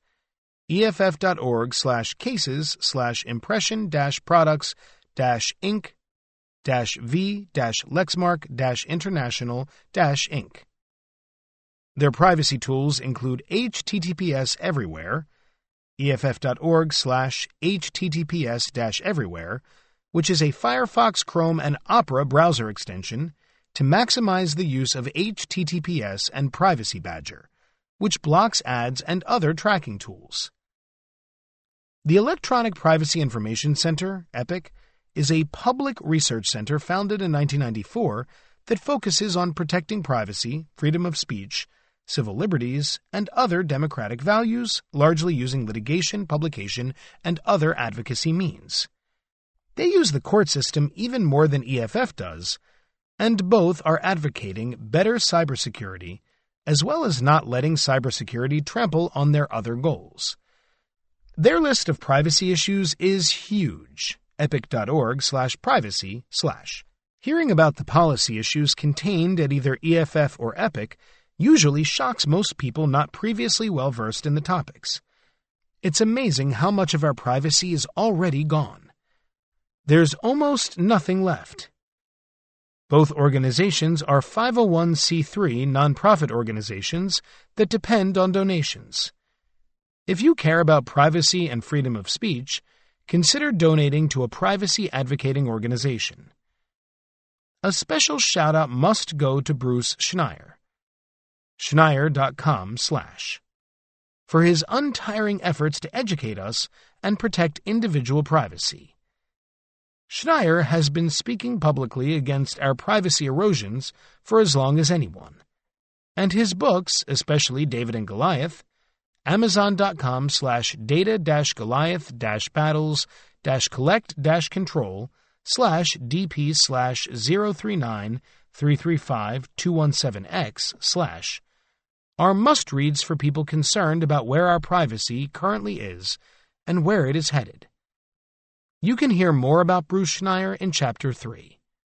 EFF.org/cases/impression-products-ink-v-lexmark-international-inc. Their privacy tools include HTTPS Everywhere, EFF.org/HTTPS-Everywhere, which is a Firefox, Chrome, and Opera browser extension to maximize the use of HTTPS, and Privacy Badger, which blocks ads and other tracking tools. The Electronic Privacy Information Center, EPIC, is a public research center founded in 1994 that focuses on protecting privacy, freedom of speech, civil liberties, and other democratic values, largely using litigation, publication, and other advocacy means. They use the court system even more than EFF does, and both are advocating better cybersecurity, as well as not letting cybersecurity trample on their other goals. Their list of privacy issues is huge, epic.org/privacy/. Hearing about the policy issues contained at either EFF or EPIC usually shocks most people not previously well-versed in the topics. It's amazing how much of our privacy is already gone. There's almost nothing left. Both organizations are 501c3 nonprofit organizations that depend on donations. If you care about privacy and freedom of speech, consider donating to a privacy advocating organization. A special shout-out must go to Bruce Schneier, Schneier.com/ for his untiring efforts to educate us and protect individual privacy. Schneier has been speaking publicly against our privacy erosions for as long as anyone, and his books, especially David and Goliath, Amazon.com/data-goliath-collect-control/DP/039335217X/ are must-reads for people concerned about where our privacy currently is and where it is headed. You can hear more about Bruce Schneier in Chapter 3.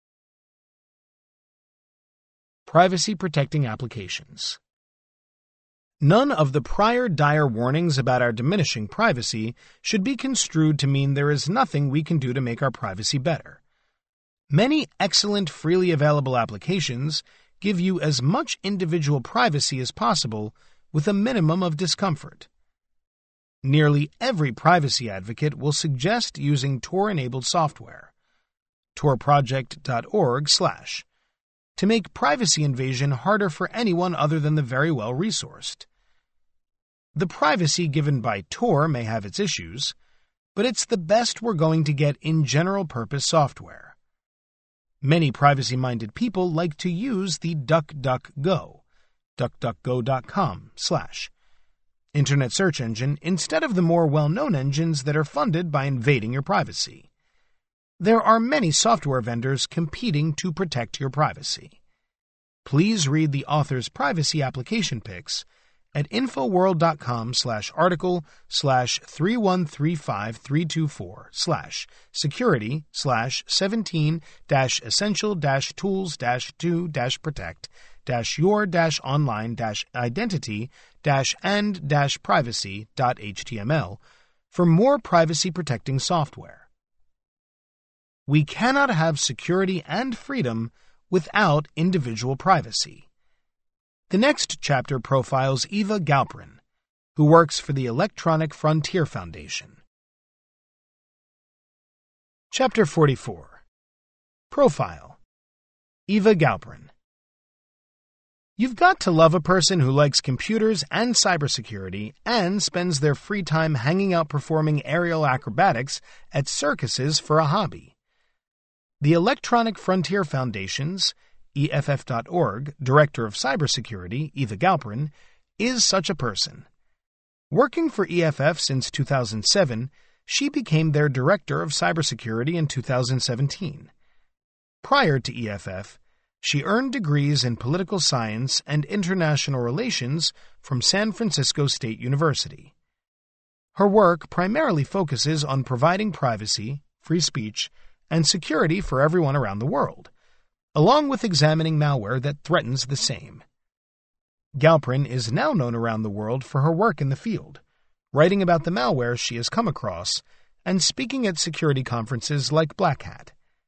Privacy-protecting applications. None of the prior dire warnings about our diminishing privacy should be construed to mean there is nothing we can do to make our privacy better. Many excellent freely available applications give you as much individual privacy as possible with a minimum of discomfort. Nearly every privacy advocate will suggest using Tor-enabled software, torproject.org/ to make privacy invasion harder for anyone other than the very well-resourced. The privacy given by Tor may have its issues, but it's the best we're going to get in general-purpose software. Many privacy-minded people like to use the DuckDuckGo, duckduckgo.com/ internet search engine instead of the more well-known engines that are funded by invading your privacy. There are many software vendors competing to protect your privacy. Please read the author's privacy application picks at info-world.com/31352-4/security/17-essential-tools-2-protect-your-online-identity-and-privacy.html for more privacy-protecting software. We cannot have security and freedom without individual privacy. The next chapter profiles Eva Galperin, who works for the Electronic Frontier Foundation. Chapter 44. Profile. Eva Galperin. You've got to love a person who likes computers and cybersecurity and spends their free time hanging out performing aerial acrobatics at circuses for a hobby. The Electronic Frontier Foundation's EFF.org Director of Cybersecurity, Eva Galperin, is such a person. Working for EFF since 2007, she became their Director of Cybersecurity in 2017. Prior to EFF, she earned degrees in political science and international relations from San Francisco State University. Her work primarily focuses on providing privacy, free speech, and security for everyone around the world, along with examining malware that threatens the same. Galperin is now known around the world for her work in the field, writing about the malware she has come across, and speaking at security conferences like Black Hat.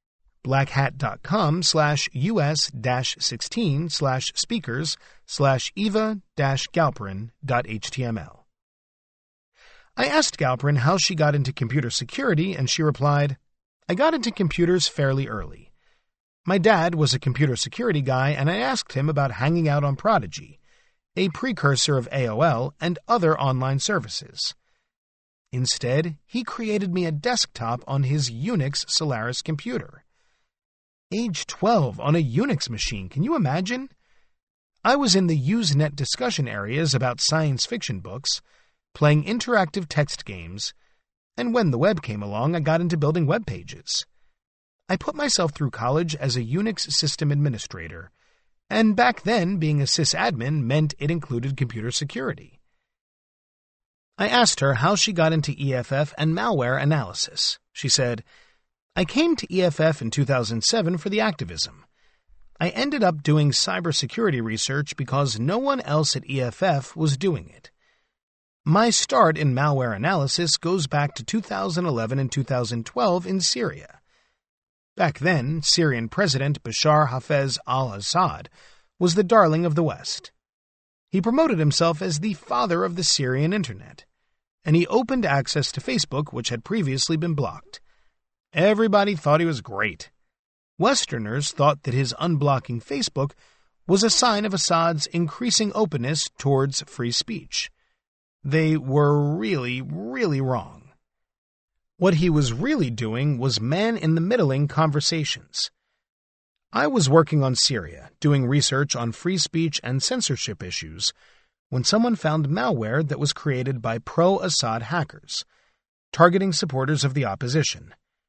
blackhat.com/us-16/speakers/eva-galperin.html. I asked Galperin how she got into computer security, and she replied, "I got into computers fairly early. My dad was a computer security guy, and I asked him about hanging out on Prodigy, a precursor of AOL and other online services. Instead, he created me a desktop on his Unix Solaris computer. Age 12 on a Unix machine, can you imagine? I was in the Usenet discussion areas about science fiction books, playing interactive text games, and when the web came along, I got into building web pages. I put myself through college as a Unix system administrator, and back then being a sysadmin meant it included computer security." I asked her how she got into EFF and malware analysis. She said, "I came to EFF in 2007 for the activism. I ended up doing cybersecurity research because no one else at EFF was doing it. My start in malware analysis goes back to 2011 and 2012 in Syria. Back then, Syrian President Bashar Hafez al-Assad was the darling of the West. He promoted himself as the father of the Syrian internet, and he opened access to Facebook, which had previously been blocked. Everybody thought he was great. Westerners thought that his unblocking Facebook was a sign of Assad's increasing openness towards free speech. They were really, really wrong. What he was really doing was man-in-the-middling conversations. I was working on Syria, doing research on free speech and censorship issues, when someone found malware that was created by pro-Assad hackers, targeting supporters of the opposition.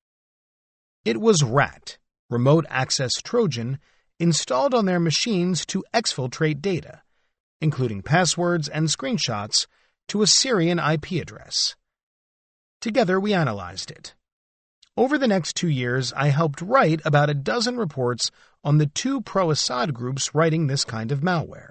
It was RAT, Remote Access Trojan, installed on their machines to exfiltrate data, including passwords and screenshots, to a Syrian IP address. Together we analyzed it. Over the next 2 years, I helped write about a dozen reports on the 2 pro-Assad groups writing this kind of malware.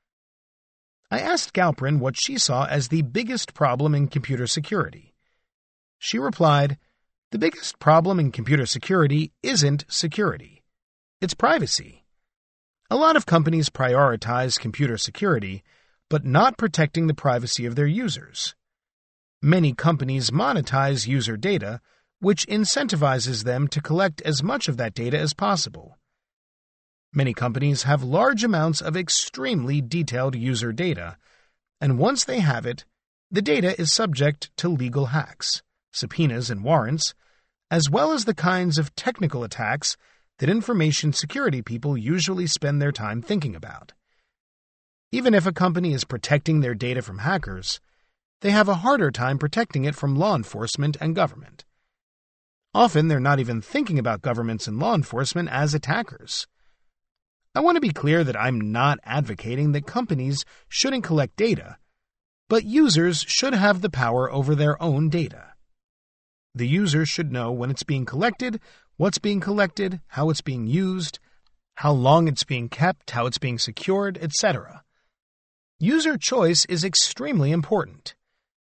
I asked Galperin what she saw as the biggest problem in computer security. She replied, "The biggest problem in computer security isn't security. It's privacy. A lot of companies prioritize computer security, but not protecting the privacy of their users. Many companies monetize user data, which incentivizes them to collect as much of that data as possible. Many companies have large amounts of extremely detailed user data, and once they have it, the data is subject to legal hacks, subpoenas and warrants, as well as the kinds of technical attacks that information security people usually spend their time thinking about. Even if a company is protecting their data from hackers, they have a harder time protecting it from law enforcement and government. Often they're not even thinking about governments and law enforcement as attackers. I want to be clear that I'm not advocating that companies shouldn't collect data, but users should have the power over their own data. The user should know when it's being collected, what's being collected, how it's being used, how long it's being kept, how it's being secured, etc. User choice is extremely important.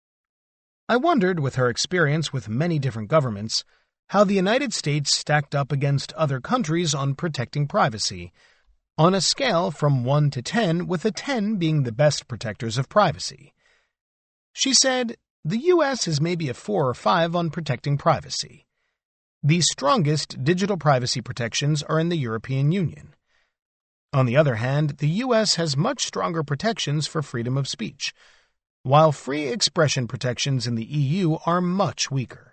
I wondered, with her experience with many different governments, how the United States stacked up against other countries on protecting privacy, on a scale from 1 to 10, with a 10 being the best protectors of privacy. She said, the U.S. is maybe a 4 or 5 on protecting privacy. The strongest digital privacy protections are in the European Union. On the other hand, the U.S. has much stronger protections for freedom of speech, while free expression protections in the EU are much weaker.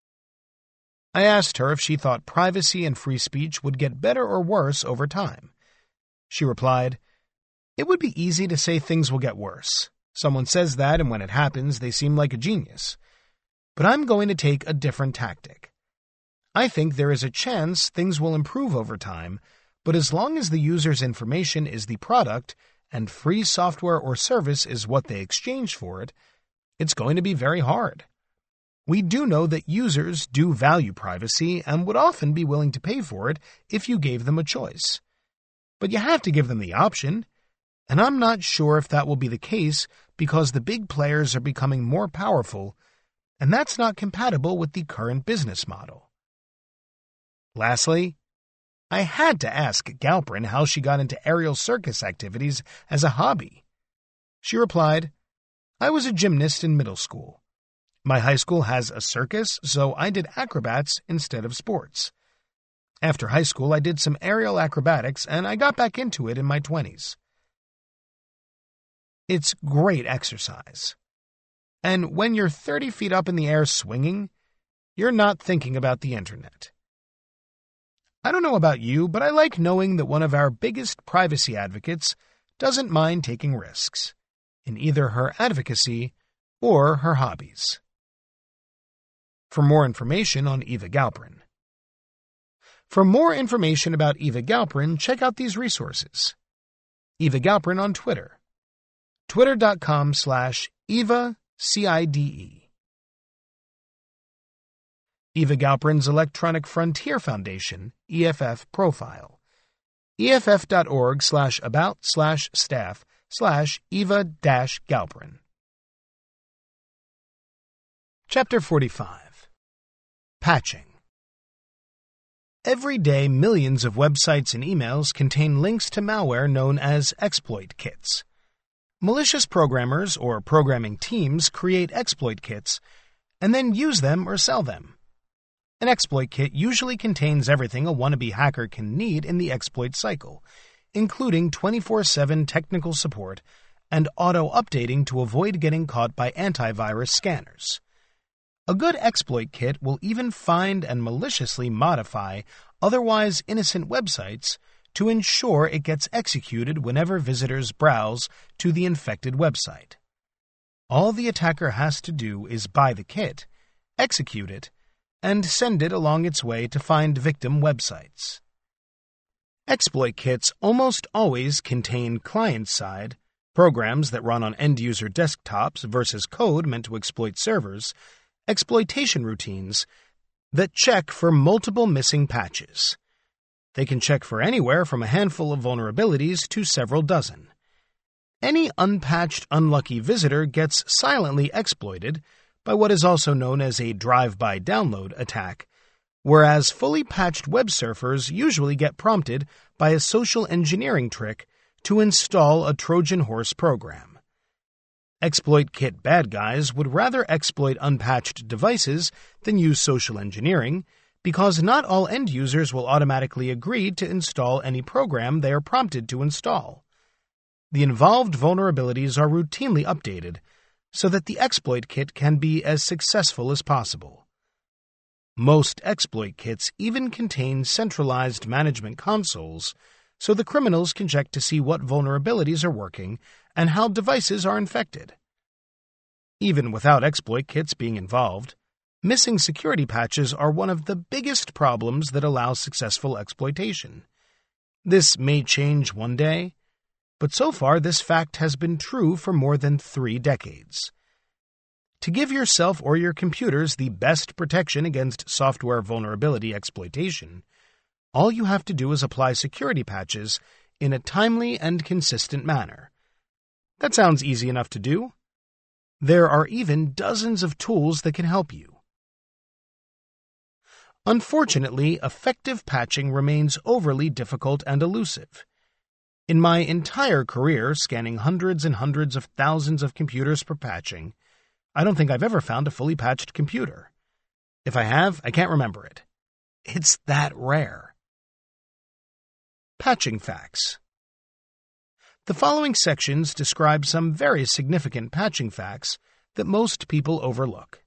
I asked her if she thought privacy and free speech would get better or worse over time. She replied, "It would be easy to say things will get worse. Someone says that, and when it happens, they seem like a genius. But I'm going to take a different tactic. I think there is a chance things will improve over time, but as long as the user's information is the product and free software or service is what they exchange for it, it's going to be very hard. We do know that users do value privacy and would often be willing to pay for it if you gave them a choice. But you have to give them the option, and I'm not sure if that will be the case because the big players are becoming more powerful, and that's not compatible with the current business model." Lastly, I had to ask Galperin how she got into aerial circus activities as a hobby. She replied, "I was a gymnast in middle school. My high school has a circus, so I did acrobats instead of sports. After high school, I did some aerial acrobatics, and I got back into it in my 20s. It's great exercise. And when you're 30 feet up in the air swinging, you're not thinking about the internet. I don't know about you, but I like knowing that one of our biggest privacy advocates doesn't mind taking risks in either her advocacy or her hobbies." For more information on Eva Galperin. For more information about Eva Galperin, check out these resources. Eva Galperin on Twitter. Twitter.com/EvaCIDE. Eva Galperin's Electronic Frontier Foundation, EFF profile. EFF.org/about/staff/Eva-Galperin. Chapter 45. Patching. Every day, millions of websites and emails contain links to malware known as exploit kits. Malicious programmers or programming teams create exploit kits and then use them or sell them. An exploit kit usually contains everything a wannabe hacker can need in the exploit cycle, including 24/7 technical support and auto-updating to avoid getting caught by antivirus scanners. A good exploit kit will even find and maliciously modify otherwise innocent websites to ensure it gets executed whenever visitors browse to the infected website. All the attacker has to do is buy the kit, execute it, and send it along its way to find victim websites. Exploit kits almost always contain client-side, programs that run on end-user desktops versus code meant to exploit servers, exploitation routines that check for multiple missing patches. They can check for anywhere from a handful of vulnerabilities to several dozen. Any unpatched unlucky visitor gets silently exploited by what is also known as a drive-by download attack, whereas fully patched web surfers usually get prompted by a social engineering trick to install a Trojan horse program. Exploit kit bad guys would rather exploit unpatched devices than use social engineering, because not all end users will automatically agree to install any program they are prompted to install. The involved vulnerabilities are routinely updated so that the exploit kit can be as successful as possible. Most exploit kits even contain centralized management consoles so the criminals can check to see what vulnerabilities are working and how devices are infected. Even without exploit kits being involved, missing security patches are one of the biggest problems that allow successful exploitation. This may change one day, but so far this fact has been true for more than 3 decades. To give yourself or your computers the best protection against software vulnerability exploitation, all you have to do is apply security patches in a timely and consistent manner. That sounds easy enough to do. There are even dozens of tools that can help you. Unfortunately, effective patching remains overly difficult and elusive. In my entire career, scanning hundreds and hundreds of thousands of computers for patching, I don't think I've ever found a fully patched computer. If I have, I can't remember it. It's that rare. Patching facts. The following sections describe some very significant patching facts that most people overlook.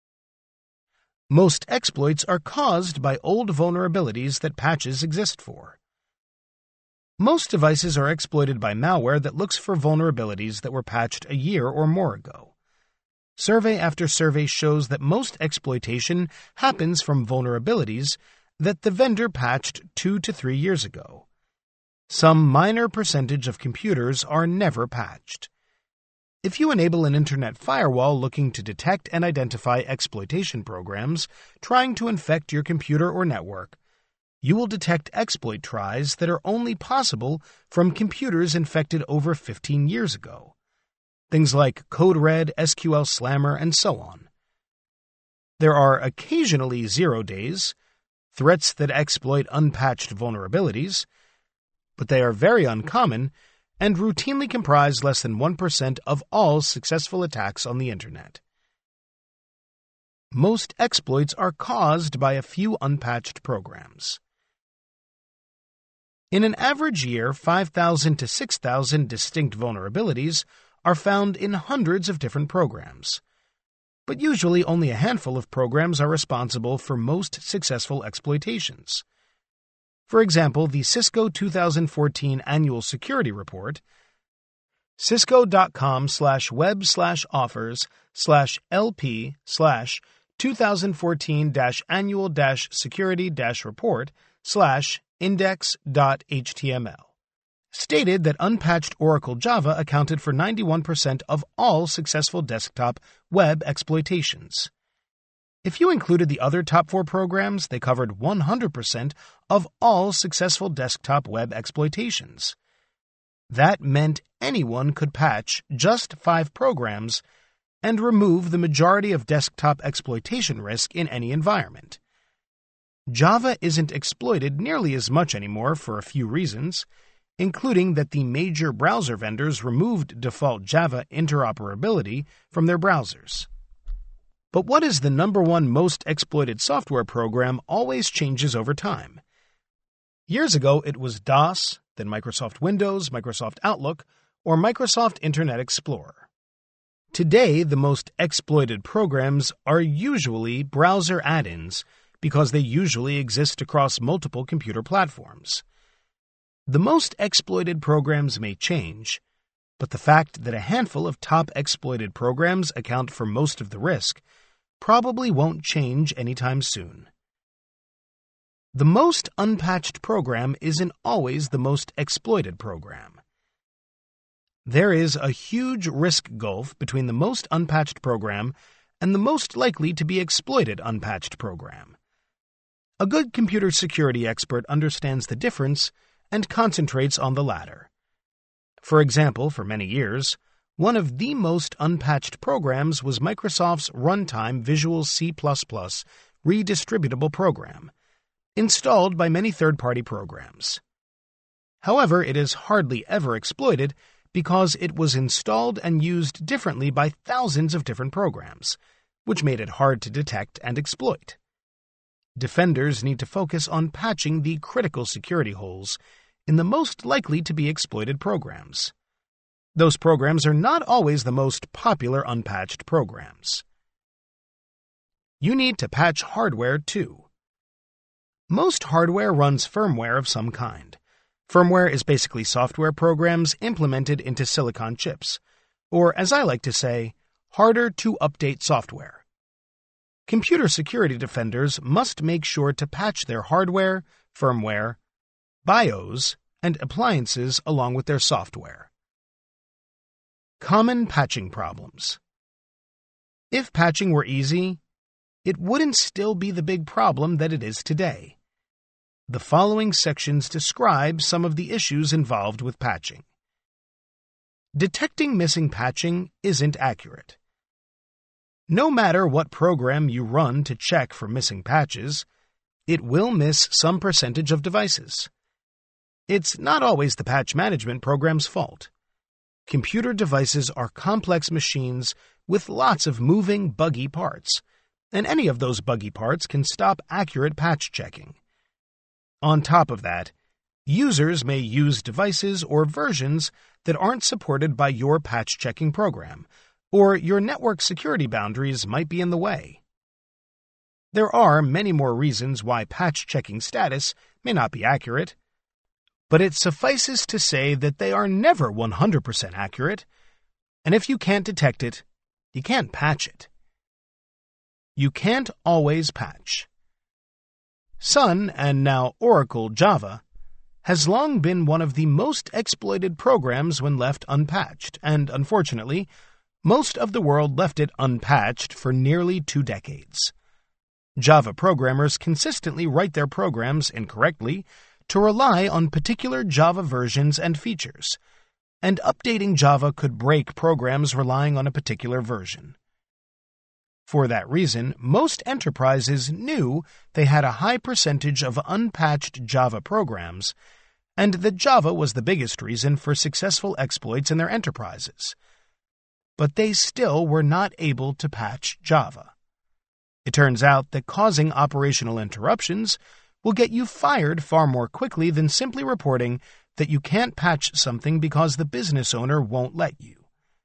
Most exploits are caused by old vulnerabilities that patches exist for. Most devices are exploited by malware that looks for vulnerabilities that were patched a year or more ago. Survey after survey shows that most exploitation happens from vulnerabilities that the vendor patched 2 to 3 years ago. Some minor percentage of computers are never patched. If you enable an internet firewall looking to detect and identify exploitation programs trying to infect your computer or network, you will detect exploit tries that are only possible from computers infected over 15 years ago. Things like CodeRed, SQL Slammer, and so on. There are occasionally 0 days, threats that exploit unpatched vulnerabilities, but they are very uncommon and routinely comprise less than 1% of all successful attacks on the Internet. Most exploits are caused by a few unpatched programs. In an average year, 5,000 to 6,000 distinct vulnerabilities are found in hundreds of different programs. But usually only a handful of programs are responsible for most successful exploitations. For example, the Cisco 2014 Annual Security Report, cisco.com/web/offers/lp/2014-annual-security-report/index.html, stated that unpatched Oracle Java accounted for 91% of all successful desktop web exploitations. If you included the other top 4 programs, they covered 100% of all successful desktop web exploitations. That meant anyone could patch just 5 programs and remove the majority of desktop exploitation risk in any environment. Java isn't exploited nearly as much anymore for a few reasons, including that the major browser vendors removed default Java interoperability from their browsers. But what is the number one most exploited software program always changes over time. Years ago, it was DOS, then Microsoft Windows, Microsoft Outlook, or Microsoft Internet Explorer. Today, the most exploited programs are usually browser add-ins because they usually exist across multiple computer platforms. The most exploited programs may change, but the fact that a handful of top exploited programs account for most of the risk probably won't change anytime soon. The most unpatched program isn't always the most exploited program. There is a huge risk gulf between the most unpatched program and the most likely to be exploited unpatched program. A good computer security expert understands the difference and concentrates on the latter. For example, for many years, one of the most unpatched programs was Microsoft's runtime Visual C++ redistributable program, installed by many third-party programs. However, it is hardly ever exploited because it was installed and used differently by thousands of different programs, which made it hard to detect and exploit. Defenders need to focus on patching the critical security holes in the most likely to be exploited programs. Those programs are not always the most popular unpatched programs. You need to patch hardware too. Most hardware runs firmware of some kind. Firmware is basically software programs implemented into silicon chips, or as I like to say, harder-to-update software. Computer security defenders must make sure to patch their hardware, firmware, BIOS, and appliances along with their software. Common patching problems. If patching were easy, it wouldn't still be the big problem that it is today. The following sections describe some of the issues involved with patching. Detecting missing patching isn't accurate. No matter what program you run to check for missing patches, it will miss some percentage of devices. It's not always the patch management program's fault. Computer devices are complex machines with lots of moving, buggy parts, and any of those buggy parts can stop accurate patch checking. On top of that, users may use devices or versions that aren't supported by your patch checking program, or your network security boundaries might be in the way. There are many more reasons why patch checking status may not be accurate, but it suffices to say that they are never 100% accurate, and if you can't detect it, you can't patch it. You can't always patch. Sun, and now Oracle Java, has long been one of the most exploited programs when left unpatched, and unfortunately, most of the world left it unpatched for nearly 2 decades. Java programmers consistently write their programs incorrectly to rely on particular Java versions and features, and updating Java could break programs relying on a particular version. For that reason, most enterprises knew they had a high percentage of unpatched Java programs, and that Java was the biggest reason for successful exploits in their enterprises. But they still were not able to patch Java. It turns out that causing operational interruptions will get you fired far more quickly than simply reporting that you can't patch something because the business owner won't let you.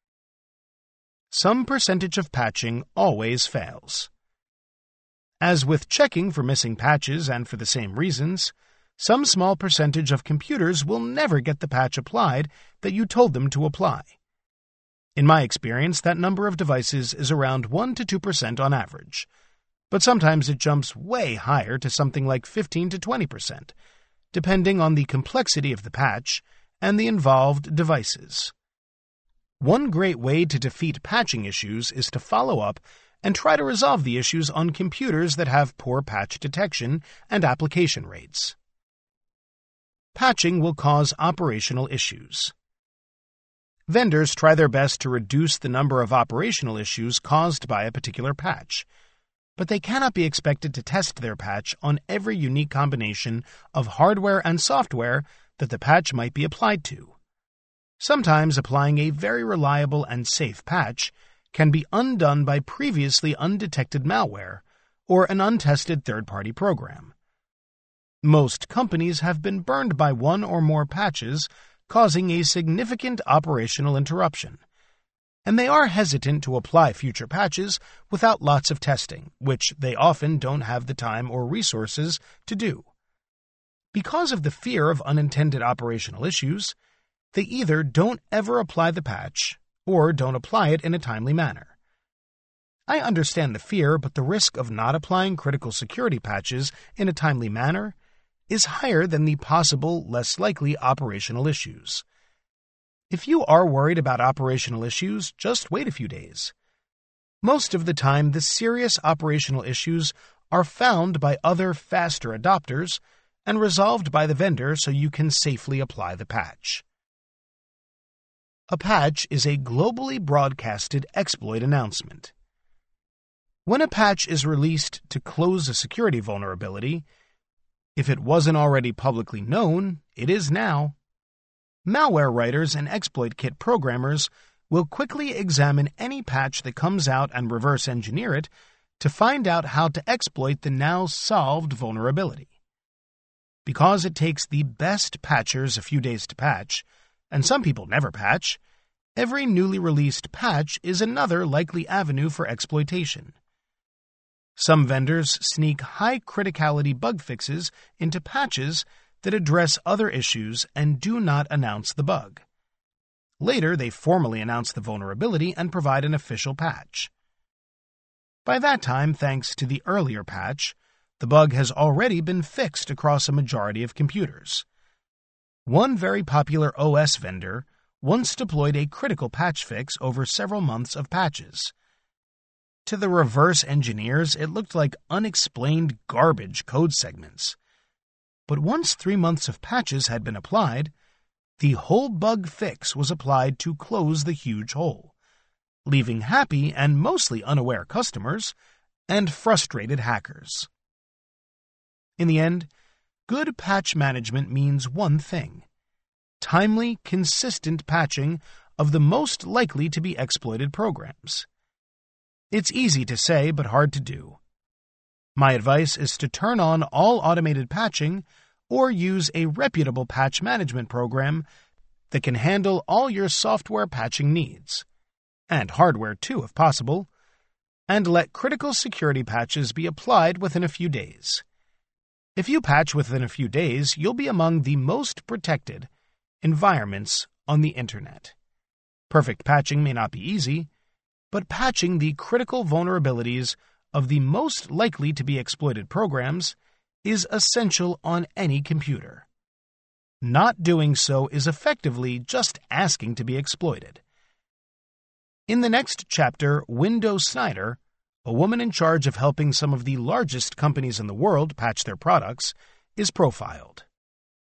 Some percentage of patching always fails. As with checking for missing patches and for the same reasons, some small percentage of computers will never get the patch applied that you told them to apply. In my experience, that number of devices is around 1 to 2% on average, but sometimes it jumps way higher to something like 15 to 20%, depending on the complexity of the patch and the involved devices. One great way to defeat patching issues is to follow up and try to resolve the issues on computers that have poor patch detection and application rates. Patching will cause operational issues. Vendors try their best to reduce the number of operational issues caused by a particular patch, but they cannot be expected to test their patch on every unique combination of hardware and software that the patch might be applied to. Sometimes applying a very reliable and safe patch can be undone by previously undetected malware or an untested third-party program. Most companies have been burned by one or more patches, causing a significant operational interruption, and they are hesitant to apply future patches without lots of testing, which they often don't have the time or resources to do. Because of the fear of unintended operational issues, they either don't ever apply the patch or don't apply it in a timely manner. I understand the fear, but the risk of not applying critical security patches in a timely manner is higher than the possible, less likely operational issues. If you are worried about operational issues, just wait a few days. Most of the time, the serious operational issues are found by other faster adopters and resolved by the vendor so you can safely apply the patch. A patch is a globally broadcasted exploit announcement. When a patch is released to close a security vulnerability, if it wasn't already publicly known, it is now. Malware writers and exploit kit programmers will quickly examine any patch that comes out and reverse engineer it to find out how to exploit the now solved vulnerability. Because it takes the best patchers a few days to patch, and some people never patch, every newly released patch is another likely avenue for exploitation. Some vendors sneak high criticality bug fixes into patches that address other issues and do not announce the bug. Later, they formally announce the vulnerability and provide an official patch. By that time, thanks to the earlier patch, the bug has already been fixed across a majority of computers. One very popular OS vendor once deployed a critical patch fix over several months of patches. To the reverse engineers, it looked like unexplained garbage code segments. But once 3 months of patches had been applied, the whole bug fix was applied to close the huge hole, leaving happy and mostly unaware customers and frustrated hackers. In the end, good patch management means one thing: timely, consistent patching of the most likely to be exploited programs. It's easy to say, but hard to do. My advice is to turn on all automated patching or use a reputable patch management program that can handle all your software patching needs, and hardware too if possible, and let critical security patches be applied within a few days. If you patch within a few days, you'll be among the most protected environments on the Internet. Perfect patching may not be easy, but patching the critical vulnerabilities of the most likely to be exploited programs is essential on any computer. Not doing so is effectively just asking to be exploited. In the next chapter, Window Snyder, a woman in charge of helping some of the largest companies in the world patch their products, is profiled.